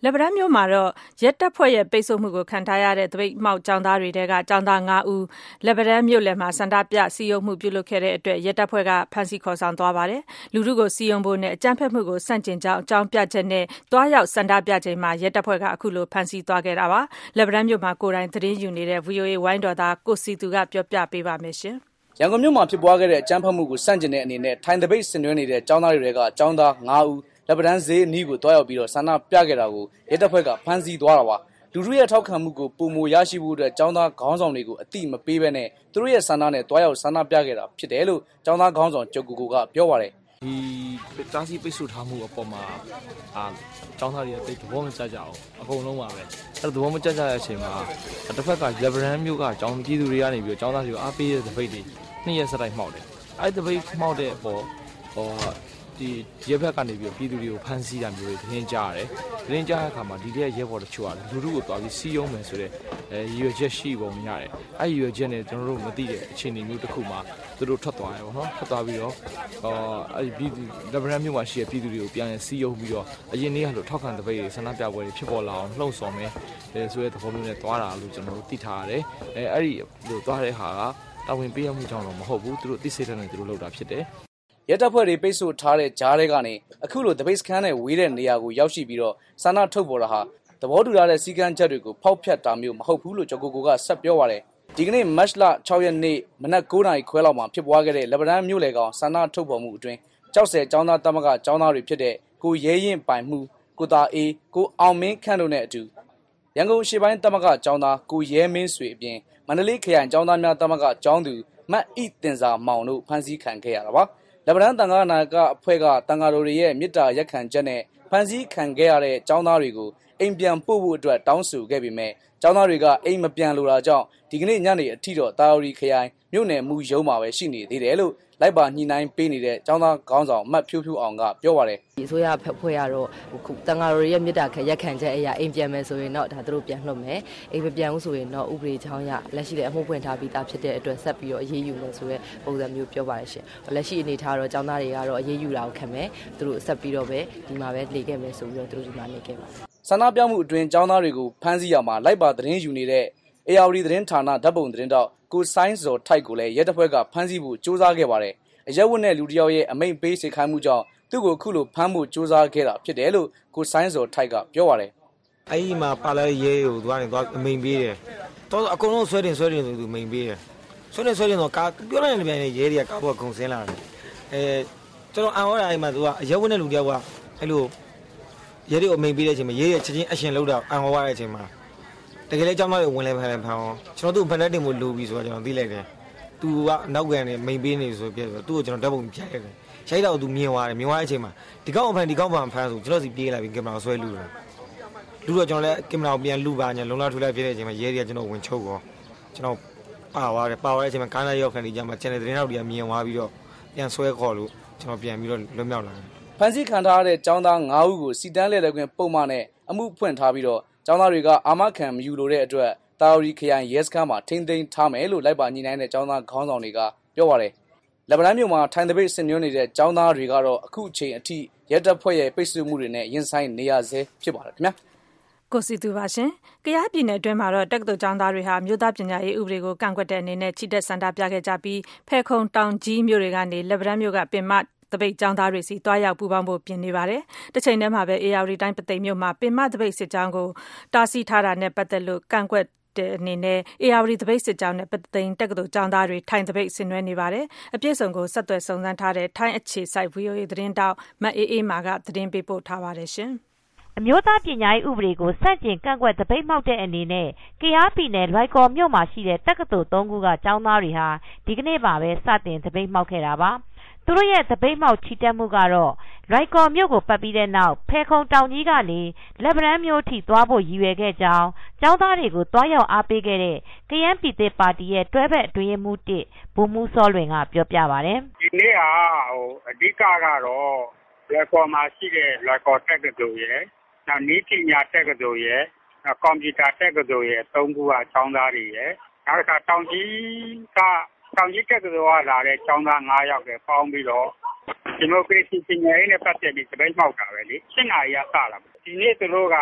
လက်ဗရန်မြို့မှာတော့ရဲတပ်ဖွဲ့ရဲ့ပိတ်ဆို့မှုကိုခံထားရတဲ့သပိတ်မှောက်ကျောင်းသားတွေထဲကကျောင်းသား9ဦးလက်ဗရန်မြို့လယ်မှာဆန္ဒပြစည်းရုံးမှုပြုလုပ်ခဲ့တဲ့အတွက်ရဲတပ်ဖွဲ့ကဖမ်းဆီးခေါ်ဆောင်သွားပါတယ်။လူထုကိုစည်းရုံးဖို့နဲ့အကြမ်းဖက်မှုကိုဆန့်ကျင်ကြောင်းအကြောင်းပြချက်နဲ့တွားရောက်ဆန္ဒပြချိန်မှာရဲတပ်ဖွဲ့ကအခုလိုဖမ်းဆီးသွားခဲ့တာပါ။လက်ဗရန်မြို့မှာကိုယ်တိုင်သတင်းယူနေတဲ့ VOA ဝိုင်းတော်သားကိုစီသူကပြောပြပေးပါမယ်ရှင်။ရန်ကုန်မြို့မှာဖြစ်ပွားခဲ့တဲ့အကြမ်းဖက်မှုကိုစန့်ကျင်တဲ့အနေနဲ့ထိုင်သပိတ်ဆင်နွှဲနေတဲ့ကျောင်းသားတွေကကျောင်းသား9ဦးလက်ဗရန်ဈေးအနီးကိုတွားရောက်ပြီးတော့ဆန္ဒပြခဲ့တာကိုရဲတပ်ဖွဲ့ကဖမ်းဆီးသွားတာပါလူထုရဲ့ထောက်ခံမှုကိုပုံမရရှိဖို့အတွက်ကျောင်းသားခေါင်းဆောင်တွေကိုအတိမပေးဘဲနဲ့သူတို့ရဲ့ဆန္ဒနဲ့တွားရောက်ဆန္ဒပြခဲ့တာဖြစ်တယ်လို့ကျောင်းသားခေါင်းဆောင်ကျော်ကိုကိုကပြောပါတယ်ဒီတားစီပိတ်ဆို့ထားမှုအပေါ်မှာကျောင်းသားတွေကတိတ်သဘောမကျကြအောင်အကုန်လုံးပါပဲအဲ့တော့သဘောမကျကြတဲ့အချိန်မှာတစ်ဖက်ကလက်ဗရန်မြို့ကကျောင်းပြည်သူတွေကနေပြီးတော့ကျောင်းသားတွေကိုအားပေးတဲ့သပိတ်တွေနှစ်ရက်ဆက်တိုက်မှောက်တယ်အဲ့သပိတ်မှောက်တဲ့အပေါ်ဒီရဲဘက်ကနေပြီးပြည်သူတွေကိုဖမ်းဆီးတာမျိုးတွေသတင်းကြားရတယ်။သတင်းကြားတဲ့အခါမှာဒီတဲ့ရဲဘော်တို့ချို့ကလူထုကိုတွားပြီးစီးရုံးမယ်ဆိုတဲ့ရွေချက်ရှိပုံရတယ်။အဲ့ရွေချက်နဲ့ကျွန်တော်တို့မသိတဲ့အခြေအနေမျိုးတစ်ခုမှာသူတို့ထွက်သွားတယ်ပေါ့နော်။ထွက်သွားပြီးတော့အဲ့ဒီလက်ဗရန်မြို့မှာရှိတဲ့ပြည်သူတွေကိုပြန်စီးရုံးပြီးတော့အရင်နေ့ကလို့ထောက်ခံတပိတ်တွေဆန္ဒပြပွဲတွေဖြစ်ပေါ်လာအောင်လှုံ့ဆော်မယ်ဆိုတဲ့သဘောမျိုးနဲ့တွားတာလို့ကျွန်တော်တို့သိထားရတယ်။အဲ့ဒီလိုတွားတဲ့ဟာကတာဝန်ပေးရမှုကြောင့်တော့မဟုတ်ဘူး။သူတို့သိစိတ်နဲ့သူတို့လုပ်တာဖြစ်တယ်။ရဲတပ်ဖွဲ့တွေပိတ်ဆို့ထားတဲ့ကြားထဲကနေအခုလိုတပိတ်စခန်းနဲ့ဝေးတဲ့နေရာကိုရောက်ရှိပြီးတော့ဆန္ဒထုတ်ပေါ်တာဟာသဘောတူထားတဲ့စီကံချက်တွေကိုဖောက်ဖျက်တာမျိုးမဟုတ်ဘူးလို့ကျော်ကိုကိုကဆက်ပြောပါတယ်ဒီကနေ့မတ်လ6ရက်နေ့မနက်9:00နာရီခွဲလောက်မှာဖြစ်ပွားခဲ့တဲ့လက်ဗရန်မြို့လေကောင်ဆန္ဒထုတ်ပေါ်မှုအတွင်းကြောက်စဲကျောင်းသားတမကကျောင်းသားတွေဖြစ်တဲ့ကိုရဲရင်ပိုင်မှုကိုတာအေးကိုအောင်မင်းခန့်တို့နဲ့အတူရန်ကုန်ရှေ့ပိုင်းတမကကျောင်းသားကိုရဲမင်းဆွေအပြင်မန္တလေးခရိုင်ကျောင်းသားများတမကကျောင်းသူမတ်ဤတင်စာမောင်တို့ဖမ်းဆီးခံခဲ့ရတာပါလက်ဗရန်တန်ခါနာကအဖွဲ့ကတန်ခါတို့ရဲ့မြစ်တာရက်ခံချက်နဲ့ဖမ်းဆီးခံခဲ့ရတဲ့ကျောင်းသားတွေကိုအိမ်ပြန်ပို့ဖို့အတွက်တောင်းဆိုခဲ့ပေမဲ့ကျောင်းသားတွေကအိမ်မပြန်လိုတာကြောင့်ဒီကနေ့ညနေအထိတော့တာရီခရိုင်မြို့နယ်မှုရုံးမှာပဲရှိနေသေးတယ်လို့လိုက်ပါညှိနှိုင်းပေးနေတဲ့ကျောင်းသားခေါင်းဆောင်မတ်ဖြူဖြူအောင်ကပြောပါတယ်ဒီဆိုရဖွဲ့ရတော့တန်ဃာတော်ရဲ့မြစ်တာရက်ခံချက်အရာအိမ်ပြန်မယ်ဆိုရင်တော့ဒါသူတို့ပြန်လှုပ်မယ်အိမ်မပြန်ဘူးဆိုရင်တော့ဥပဒေချောင်းရလက်ရှိတဲ့အမှုဖွင့်ထားပြီးသားဖြစ်တဲ့အတွက်ဆက်ပြီးတော့အရေးယူမယ်ဆိုတဲ့ပုံစံမျိုးပြောပါတယ်ရှင်လက်ရှိအနေထားတော့ကျောင်းသားတွေကတော့အရေးယူတာကိုခံမယ်သူတို့ဆက်ပြီးတော့ပဲဒီမှာပဲနေခဲ့မယ်ဆိုပြီးတော့သူတို့ဒီမှာနေခဲ့ပါဆန္ဒပြမှုအတွင်းကျောင်းသားတွေကိုဖမ်းဆီးရမှာလိုက်ပါသတင်းယူနေတဲ့ ARD သတင်းဌာနဓာတ်ပုံသတင်းတောက်ကိုဆိုင်းစော်ထိုက်ကိုလည်းရဲတပ်ဖွဲ့ကဖမ်းဆီးဖို့စ조사ခဲ့ပါတယ်အရက်ဝတ်နဲ့လူတယောက်ရဲ့အမိန့်ပေးစေခိုင်းမှုကြောင့်သူ့ကိုခုလိုဖမ်းဖို့စ조사ခဲ့တာဖြစ်တယ်လို့ကိုဆိုင်းစော်ထိုက်ကပြောပါတယ်အဲ့ဒီမှာပါလာရဲကိုသူကနေသွားအမိန့်ပေးတယ်တော့အကုန်လုံးဆွဲတင်ဆိုသူမိန့်ပေးတယ်ဆွဲတင်တော့ကာပြောလိုက်တယ်ပြန်ရဲတွေကကားပေါ်ခုန်ဆင်းလာတယ်ကျွန်တော်အံ့ဩတာအဲ့မှာသူကအရက်ဝတ်နဲ့လူတယောက်ကအဲ့လိုရဲတွေကိုအမိန့်ပေးတဲ့အချိန်မှာရဲရဲ့ချက်ချင်းအရှင်လောက်တာအံ့ဩရတဲ့အချိန်မှာတကယ်လည်းကျောင်းသားတွေဝင်လဲဖမ်းအောင်ကျွန်တော်တို့ဖန်တက်တင်ဖို့လိုပြီဆိုတော့ကျွန်တော်သိလိုက်တယ်သူကနောက်ကန်နေမိန်ပေးနေဆိုပြဆိုသူ့ကိုကျွန်တော်ဓာတ်ပုံပြရိုက်တယ်ရိုက်တော့သူမြင်သွားတယ်မြင်သွားတဲ့အချိန်မှာဒီကောက်ဖန်ဖမ်းဆိုကျွန်တော်စီပြေးလာပြီးကင်မရာဆွဲလူတယ်လူတော့ကျွန်တော်လည်းကင်မရာပြန်လူပါညာလုံလောက်ထူလိုက်ပြတဲ့အချိန်မှာရဲတွေကကျွန်တော်ဝင်ချုပ်တော့ကျွန်တော်ပါသွားတဲ့အချိန်မှာကားနာရောက်ခံနေကြမှာ channel သတင်းထောက်တွေကမြင်သွားပြီးတော့ပြန်ဆွဲခေါ်လို့ကျွန်တော်ပြန်ပြီးတော့လွတ်မြောက်လာတယ်ဖမ်းဆီးခံထားရတဲ့ကျောင်းသား9ဦးကိုစီတန်းလှည့်တဲ့ခွင့်ပုံမှန်နဲ့အမှုဖွင့်ထားပြီးတော့ကျောင်းသားတွေကအာမခံမယူလိုတဲ့အတွက်တာရီခရိုင်ရဲစခန်းမှာထိန်းသိမ်းထားမယ်လို့လိုက်ပါညှိနှိုင်းတဲ့ကျောင်းသားခေါင်းဆောင်တွေကပြောပါတယ်လက်ဗရန်မြို့မှာထိုင်သပိတ်ဆင်နွှဲနေတဲ့ကျောင်းသားတွေကတော့အခုအချိန်အထိရဲတပ်ဖွဲ့ရဲ့ပိတ်ဆို့မှုတွေနဲ့ရင်ဆိုင်နေရဆဲဖြစ်ပါတယ်ခင်ဗျာကိုစီသူပါရှင်။ကယားပြည်နယ်အတွင်းမှာတော့တက္ကသိုလ်ကျောင်းသားတွေဟာမြို့သားပညာရေးဥပဒေကိုကန့်ကွက်တဲ့အနေနဲ့ချီတက်ဆန္ဒပြခဲ့ကြပြီးဖဲခုံတောင်ကြီးမြို့တွေကနေလက်ဗရန်မြို့ကပင်မတပိတ်ကျောင်းသားတွေစီတွားရောက်ပူးပေါင်းဖို့ပြင်နေပါတယ်။တစ်ချိန်တည်းမှာပဲ AR တိုင်းပသိမ်မြို့မှာပင်မတပိတ်စစ်ကြောင်းကိုတားဆီးထားတာနဲ့ပတ်သက်လို့ကန့်ကွက်တဲ့အနေနဲ့ AR တပိတ်စစ်ကြောင်းနဲ့ပသိမ်တက္ကသိုလ်ကျောင်းသားတွေထိုင်တပိတ်ဆင်နွှဲနေပါတယ်။အပြည့်စုံကိုဆက်သွယ်စုံစမ်းထားတဲ့ထိုင်းအခြေစိုက် VOA သတင်းတောက်မအေးမာကသတင်းပေးပို့ထားပါတယ်ရှင်။အမျိုးသားပညာရေးဥပဒေကိုစန့်ကျင်ကန့်ကွက်တပိတ်မှောက်တဲ့အနေနဲ့ကယားပြည်နယ်လွိုင်ကော်မြို့မှာရှိတဲ့တက္ကသိုလ်3ခုကကျောင်းသားတွေဟာဒီကနေ့ပါပဲစတင်တပိတ်မှောက်ခဲ့တာပါ။သူတို့ရဲ့တပိတ်မှောက်ချီတက်မှုကတော့လွိုင်ကော်မြို့ကိုပတ်ပြီးတဲ့နောက်ဖဲခုံတောင်ကြီးကနေလက်ဗရန်မြို့ထိသွားဖို့ရည်ရွယ်ခဲ့ကြောင်းကျောင်းသားတွေကိုတွားရောက်အားပေးခဲ့တဲ့ကယန်းပြည်သစ်ပါတီရဲ့တွဲဘက်အတွင်းရေးမှူး1ဗိုလ်မှူးစောလွင်ကပြောပြပါတယ်။ဒီနေ့ကအဓိကကတော့လွိုင်ကော်မှာရှိတဲ့လွိုင်ကော်တက္ကသိုလ်ရဲ့နောက်နည်းပညာတက္ကသိုလ်ရဲ့နောက်ကွန်ပျူတာတက္ကသိုလ်ရဲ့3ခုကကျောင်းသားတွေရဲ့နောက်တစ်ခါတောင်ကြီးတက္ကသိုလ်ကလာတဲ့ကျောင်းသား9ယောက်ပဲပေါင်းပြီးတော့ဒီမိုကရေစီပညာရေးနဲ့ပတ်သက်ပြီးတပိတ်မှောက်တာပဲလေ7 နာရီကစလာဒီနေ့သူတို့က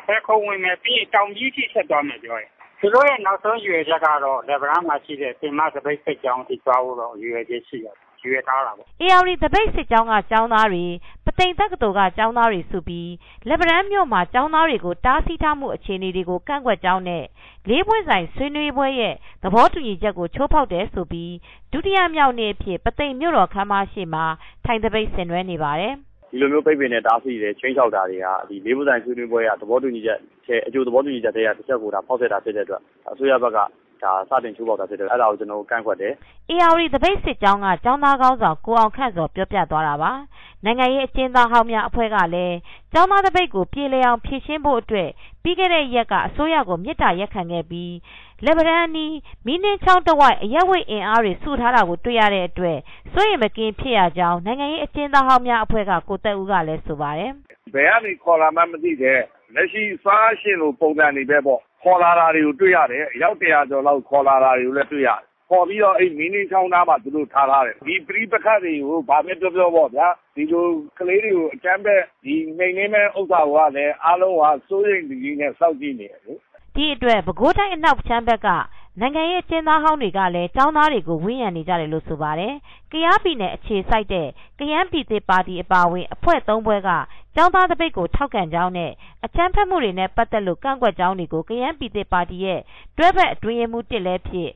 ဖဲခုံဝင်မယ်ပြီးတောင်ကြီးထိဆက်သွားမယ်ပြောတယ်သူတို့ရဲ့နောက်ဆုံးရွေချက်ကတော့လက်ဗရန်မှာရှိတဲ့ပင်မသပိတ်စစ်ကြောင်းထိသွားဖို့တော့ရွေချက်ရှိတယ်ရွေထားတာပေါ့ AR သပိတ်စစ်ကြောင်းကကျောင်းသားတွေပသိမ်တက္ကသိုလ်ကကျောင်းသားတွေစုပြီးလက်ဗရန်မြို့မှာကျောင်းသားတွေကိုတားဆီးထားမှုအခြေအနေတွေကိုကန့်ကွက်ကြောင်းနဲ့လေးပွင့်ဆိုင်ဆွေးနွေးပွဲရဲ့သဘောတူညီချက်ကိုချိုးဖောက်တယ်ဆိုပြီးဒုတိယမြောက်နေ့အဖြစ်ပသိမ်မြို့တော်ခမ်းမရှိမှာထိုင်သပိတ်ဆင်နွှဲနေပါတယ်ဒီလိုမျိုးပိတ်ပင်နဲ့တားဆီးတယ်ချင်းချောက်တာတွေကဒီလေးပွင့်ဆိုင်ဆွေးနွေးပွဲကသဘောတူညီချက်အကျိုးသဘောတူညီချက်တွေကတစ်ချက်ကိုဒါဖောက်ဆက်တာဖြစ်တဲ့အတွက်အစိုးရဘက်ကဒါစတင်ချိုးပေါက်တာဖြစ်တယ်အဲ့ဒါကိုကျွန်တော်ကန့်ကွက်တယ် AR သပိတ်စစ်ကြောင်းကကျောင်းသားကောင်းဆောင်ကိုအောင်ခန့်စောပြောပြသွားတာပါနိုင်ငံရေးအကျဉ်းသားဟောင်းများအဖွဲ့ကလည်းကျောင်းသားသပိတ်ကိုပြေလည်အောင်ဖြည့်ရှင်းဖို့အတွက်ပြီးခဲ့တဲ့ရက်ကအစိုးရကိုမြစ်တာရက်ခံခဲ့ပြီးလက်ဗရန်နီမီးနှင်းချောင်းတဝိုက်အရက်ဝိတ်အင်အားတွေစုထားတာကိုတွေ့ရတဲ့အတွက်စိုးရိမ်မကင်းဖြစ်ရကြောင်းနိုင်ငံရေးအကျဉ်းသားဟောင်းများအဖွဲ့ကကိုသက်ဦးကလည်းဆိုပါတယ်ဘယ်ကနေခေါ်လာမှမသိတဲ့လက်ရှိစားရှင်လိုပုံစံတွေပဲပေါ့ခေါ်လာတာတွေကိုတွေ့ရတယ်အယောက်100ကျော်လောက်ခေါ်လာတာတွေကိုလည်းတွေ့ရတယ်ခေါ်ပြီးတော့အဲ့မင်းင်းချောင်းသားမှာသူတို့ထားတယ်ဒီပရိပခတ်တွေကိုဘာပဲပြောပေါ့ဗျာဒီလိုကလေးတွေကိုအကျမ်းပဲဒီနှိမ်နှင်းမဲ့ဥစ္စာကလည်းအားလုံးဟာစိုးရိမ်ကြီးနဲ့စောင့်ကြည့်နေတယ်ဒီအတွက်ပဲခူးတိုင်းအနောက်ချမ်းဘက်ကနိုင်ငံရေးအကျဉ်းသားဟောင်းတွေကလည်းကျောင်းသားတွေကိုဝန်းရံနေကြတယ်လို့ဆိုပါတယ်။ကယားပြည်နယ်အခြေစိုက်တဲ့ကယန်းပြည်သစ်ပါတီအပါအဝင်အဖွဲ့၃ဖွဲ့ကကျောင်းသားသပိတ်ကိုထောက်ခံကြောင်းနဲ့အကြမ်းဖက်မှုတွေနဲ့ပတ်သက်လို့ကန့်ကွက်ကြောင်းတွေကိုကယန်းပြည်သစ်ပါတီရဲ့တွဲဖက်အတွင်းရေးမှူး1လည်းဖြစ်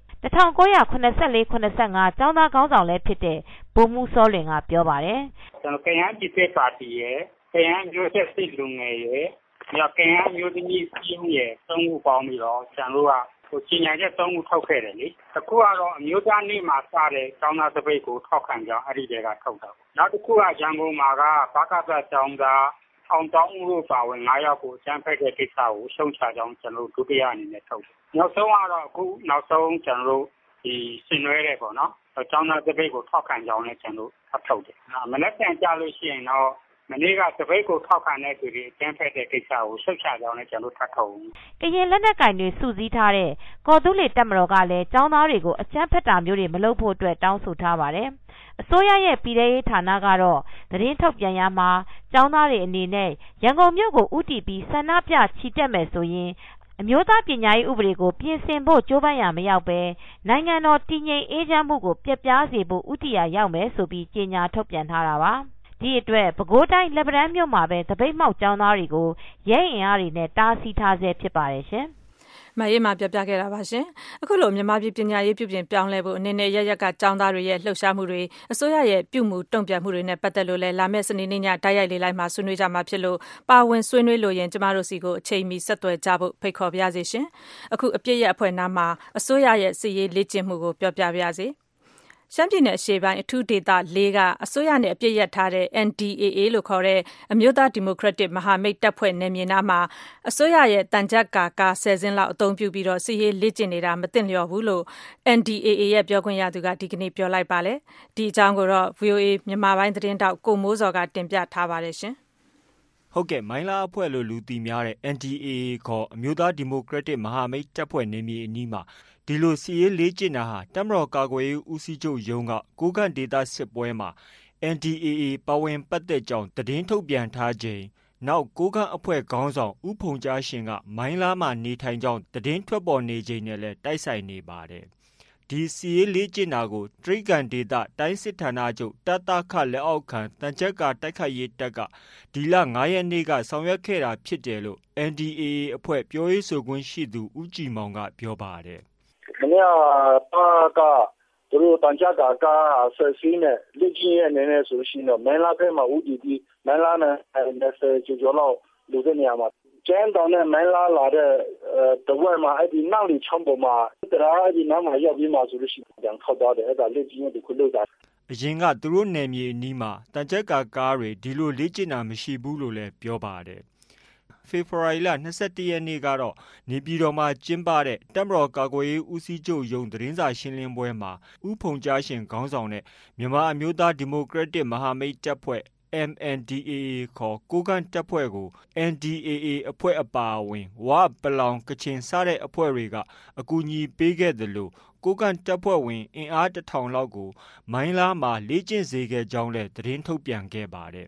1984-85ကျောင်းသားခေါင်းဆောင်လည်းဖြစ်တဲ့ဗိုလ်မှူးစောလွင်ကပြောပါတယ်။ကျွန်တော်ကယန်းပြည်သစ်ပါတီရဲ့ကယန်းမျိုးဆက်စစ်လူငယ်ရဲ့ကယန်းမျိုးသမီးစီးမှုရဲ့သုံးခုပေါင်းပြီးတော့ကျွန်တော်တို့ကကြီးညာချက်သုံးခုထုတ်ခဲ့တယ်လေ။တစ်ခုကတော့အမျိုးသားနေ့မှာစတဲ့ကျောင်းသားသပိတ်ကိုထောက်ခံကြောင်းအဲ့ဒီတည်းကထုတ်တာ။နောက်တစ်ခုကရန်ကုန်မှာကဘကသကျောင်းသားအောင်တောင်းဦးတို့ပါဝင်9ယောက်ကိုအကြမ်းဖက်တဲ့ကိစ္စကိုရှုံချကြောင်းကျွန်တော်တို့ဒုတိယအနေနဲ့ထုတ်တယ်။နောက်ဆုံးကတော့အခုနောက်ဆုံးကျွန်တော်တို့ဒီဆင်နွှဲတဲ့ပေါ့နော်။ကျောင်းသားသပိတ်ကိုထောက်ခံကြောင်းနဲ့ကျွန်တော်တို့ထုတ်တယ်။မနေ့ပြန်ကြလို့ရှိရင်တော့မနေ့ကသပိတ်ကိုထောက်ခံတဲ့သူတွေအကျန်းဖက်တဲ့ကိစ္စကိုရှုတ်ချကြောင်းနဲ့ကျွန်တော်ထပ်ထုတ်။ကရင်လက်နက်ကင်တွေစုစည်းထားတဲ့ကော်တူးလေတပ်မတော်ကလည်းចောင်းသားတွေကိုအကျန်းဖက်တာမျိုးတွေမလုပ်ဖို့အတွက်တောင်းဆိုထားပါတယ်။အစိုးရရဲ့ပြည်ထောင်ရေးဌာနကတော့သတင်းထုတ်ပြန်ရမှာចောင်းသားတွေအနေနဲ့ရန်ကုန်မြို့ကိုဥတီပြီးဆန္ဒပြချီတက်မယ်ဆိုရင်အမျိုးသားပညာရေးဥပဒေကိုပြင်ဆင်ဖို့ကြိုးပမ်းရမရောက်ပဲနိုင်ငံတော်တည်ငြိမ်အေးချမ်းမှုကိုပြက်ပြားစေဖို့ဥတီရရောက်မယ်ဆိုပြီးကြေညာထုတ်ပြန်ထားတာပါ။ဒီအတွက်ပဲခူးတိုင်းလက်ဗရန်မြို့မှာပဲသပိတ်မှောက်ကျောင်းသားတွေကိုရဲအင်အားတွေနဲ့တားဆီးထားဆဲဖြစ်ပါတယ်ရှင်။မအေးမှာပြပြခဲ့တာပါရှင်။အခုလိုမြန်မာပြည်ပညာရေးပြုပြင်ပြောင်းလဲဖို့အနေနဲ့ရရက်ကကျောင်းသားတွေရဲ့လှုပ်ရှားမှုတွေအစိုးရရဲ့ပြုမှုတုံ့ပြန်မှုတွေနဲ့ပတ်သက်လို့လည်းလာမယ့်စနေနေ့ညတိုက်ရိုက်လေးလိုက်မှာဆွေးနွေးကြမှာဖြစ်လို့ပါဝင်ဆွေးနွေးလို့ရင်ကျမတို့စီကိုအချိန်မီဆက်သွယ်ကြဖို့ဖိတ်ခေါ်ပါရစေရှင်။အခုအပြည့်ရအဖွဲ့နားမှာအစိုးရရဲ့စီရေးလေ့ကျင့်မှုကိုပြောပြပါရစေ။ရှမ်းပြည်နယ်အရှေ့ပိုင်းအထူးဒေသ၄ကအစိုးရနဲ့အပြည့်ရထားတဲ့ NDAA လို့ခေါ်တဲ့အမျိုးသားဒီမိုကရက်တစ်မဟာမိတ်တပ်ဖွဲ့နယ်မြေနားမှာအစိုးရရဲ့တန်ကြပ်ကာ10စင်းလောက်အသုံးပြုပြီးတော့စီရေးလေ့ကျင့်နေတာမသင့်လျော်ဘူးလို့ NDAA ရဲ့ပြောခွင့်ရသူကဒီကနေ့ပြောလိုက်ပါတယ်။ဒီအကြောင်းကိုတော့ VOA မြန်မာပိုင်းသတင်းတောက်ကိုမိုးစော်ကတင်ပြထားပါတယ်ရှင်။ဟုတ်ကဲ့မိုင်းလားအဖွဲ့လို့လူသိများတဲ့ NDAA ခေါ်အမျိုးသားဒီမိုကရက်တစ်မဟာမိတ်တပ်ဖွဲ့နယ်မြေအနီးမှာဒီလိုစီရေးလေ့ကျင့်တာဟာတပ်မတော်ကာကွယ်ရေးဦးစီးချုပ်ရုံးကကိုးကန့်ဒေသစစ်ပွဲမှာ NDAA ပါဝင်ပတ်သက်ကြောင်းသတင်းထုတ်ပြန်ထားချိန်နောက်ကိုးကန့်အဖွဲ့ခေါင်းဆောင်ဦးဖုန်ကြားရှင်ကမိုင်းလားမှာနေထိုင်ကြောင်းသတင်းထွက်ပေါ်နေချိန်နဲ့လည်းတိုက်ဆိုင်နေပါတယ်။ဒီစီရေးလေ့ကျင့်တာကိုတရိတ်ကန်ဒေသတိုင်းစစ်ဌာနချုပ်တတခလက်အောက်ခံတန်ကြပ်ကာတိုက်ခိုက်ရေးတပ်ကဒီလ9ရက်နေ့ကဆောင်ရွက်ခဲ့တာဖြစ်တယ်လို့ NDAA အဖွဲ့ပြောရေးဆိုခွင့်ရှိသူဦးကြည်မောင်ကပြောပါတယ်မနေ့ကသူတို့တန်ကြတာကဆက်စီးနဲ့လူကြီးရဲ့အနေနဲ့ဆိုရှင်တော့မန်လာဖက်မှာဦးတည်ပြီးမန်လာနဲ့ကျော်လောက်လူတွေနေရာမှာကျန်းတောင်နဲ့မန်လာလာတဲ့တဝက်မှာအဲ့ဒီနောက်လီချောင်းပေါ်မှာတရားအဲ့ဒီနားမှာရောက်ပြီးမှဆိုလို့ရှိရင်ပြန်ထောက်သွားတယ်အဲ့ဒါလူကြီးရဲ့ဒီခုလို့တာအရင်ကသူတို့နယ်မြေအနီးမှာတန်ကြပ်ကားတွေဒီလိုလေ့ကျင့်တာမရှိဘူးလို့လည်းပြောပါတယ်ဖေဖော်ဝါရီလ21ရက်နေ့ကတော့နေပြည်တော်မှာကျင်းပတဲ့တပ်မတော်ကာကွယ်ရေးဦးစီးချုပ်ရုံးသတင်းစာရှင်းလင်းပွဲမှာဦးဖုန်ကြားရှင်ခေါင်းဆောင်တဲ့မြန်မာအမျိုးသားဒီမိုကရက်တစ်မဟာမိတ်တပ်ဖွဲ့ MNDAA ခေါ်ကိုးကန့်တပ်ဖွဲ့ကို NDAA အဖွဲ့အပါအဝင်ဝပလောင်ကချင်စတဲ့အဖွဲ့တွေကအကူအညီပေးခဲ့တယ်လို့ကိုးကန့်တပ်ဖွဲ့ဝင်အင်အား1000လောက်ကိုမိုင်းလားမှာလေ့ကျင့်စေခဲ့ကြောင်းလည်းသတင်းထုတ်ပြန်ခဲ့ပါတယ်။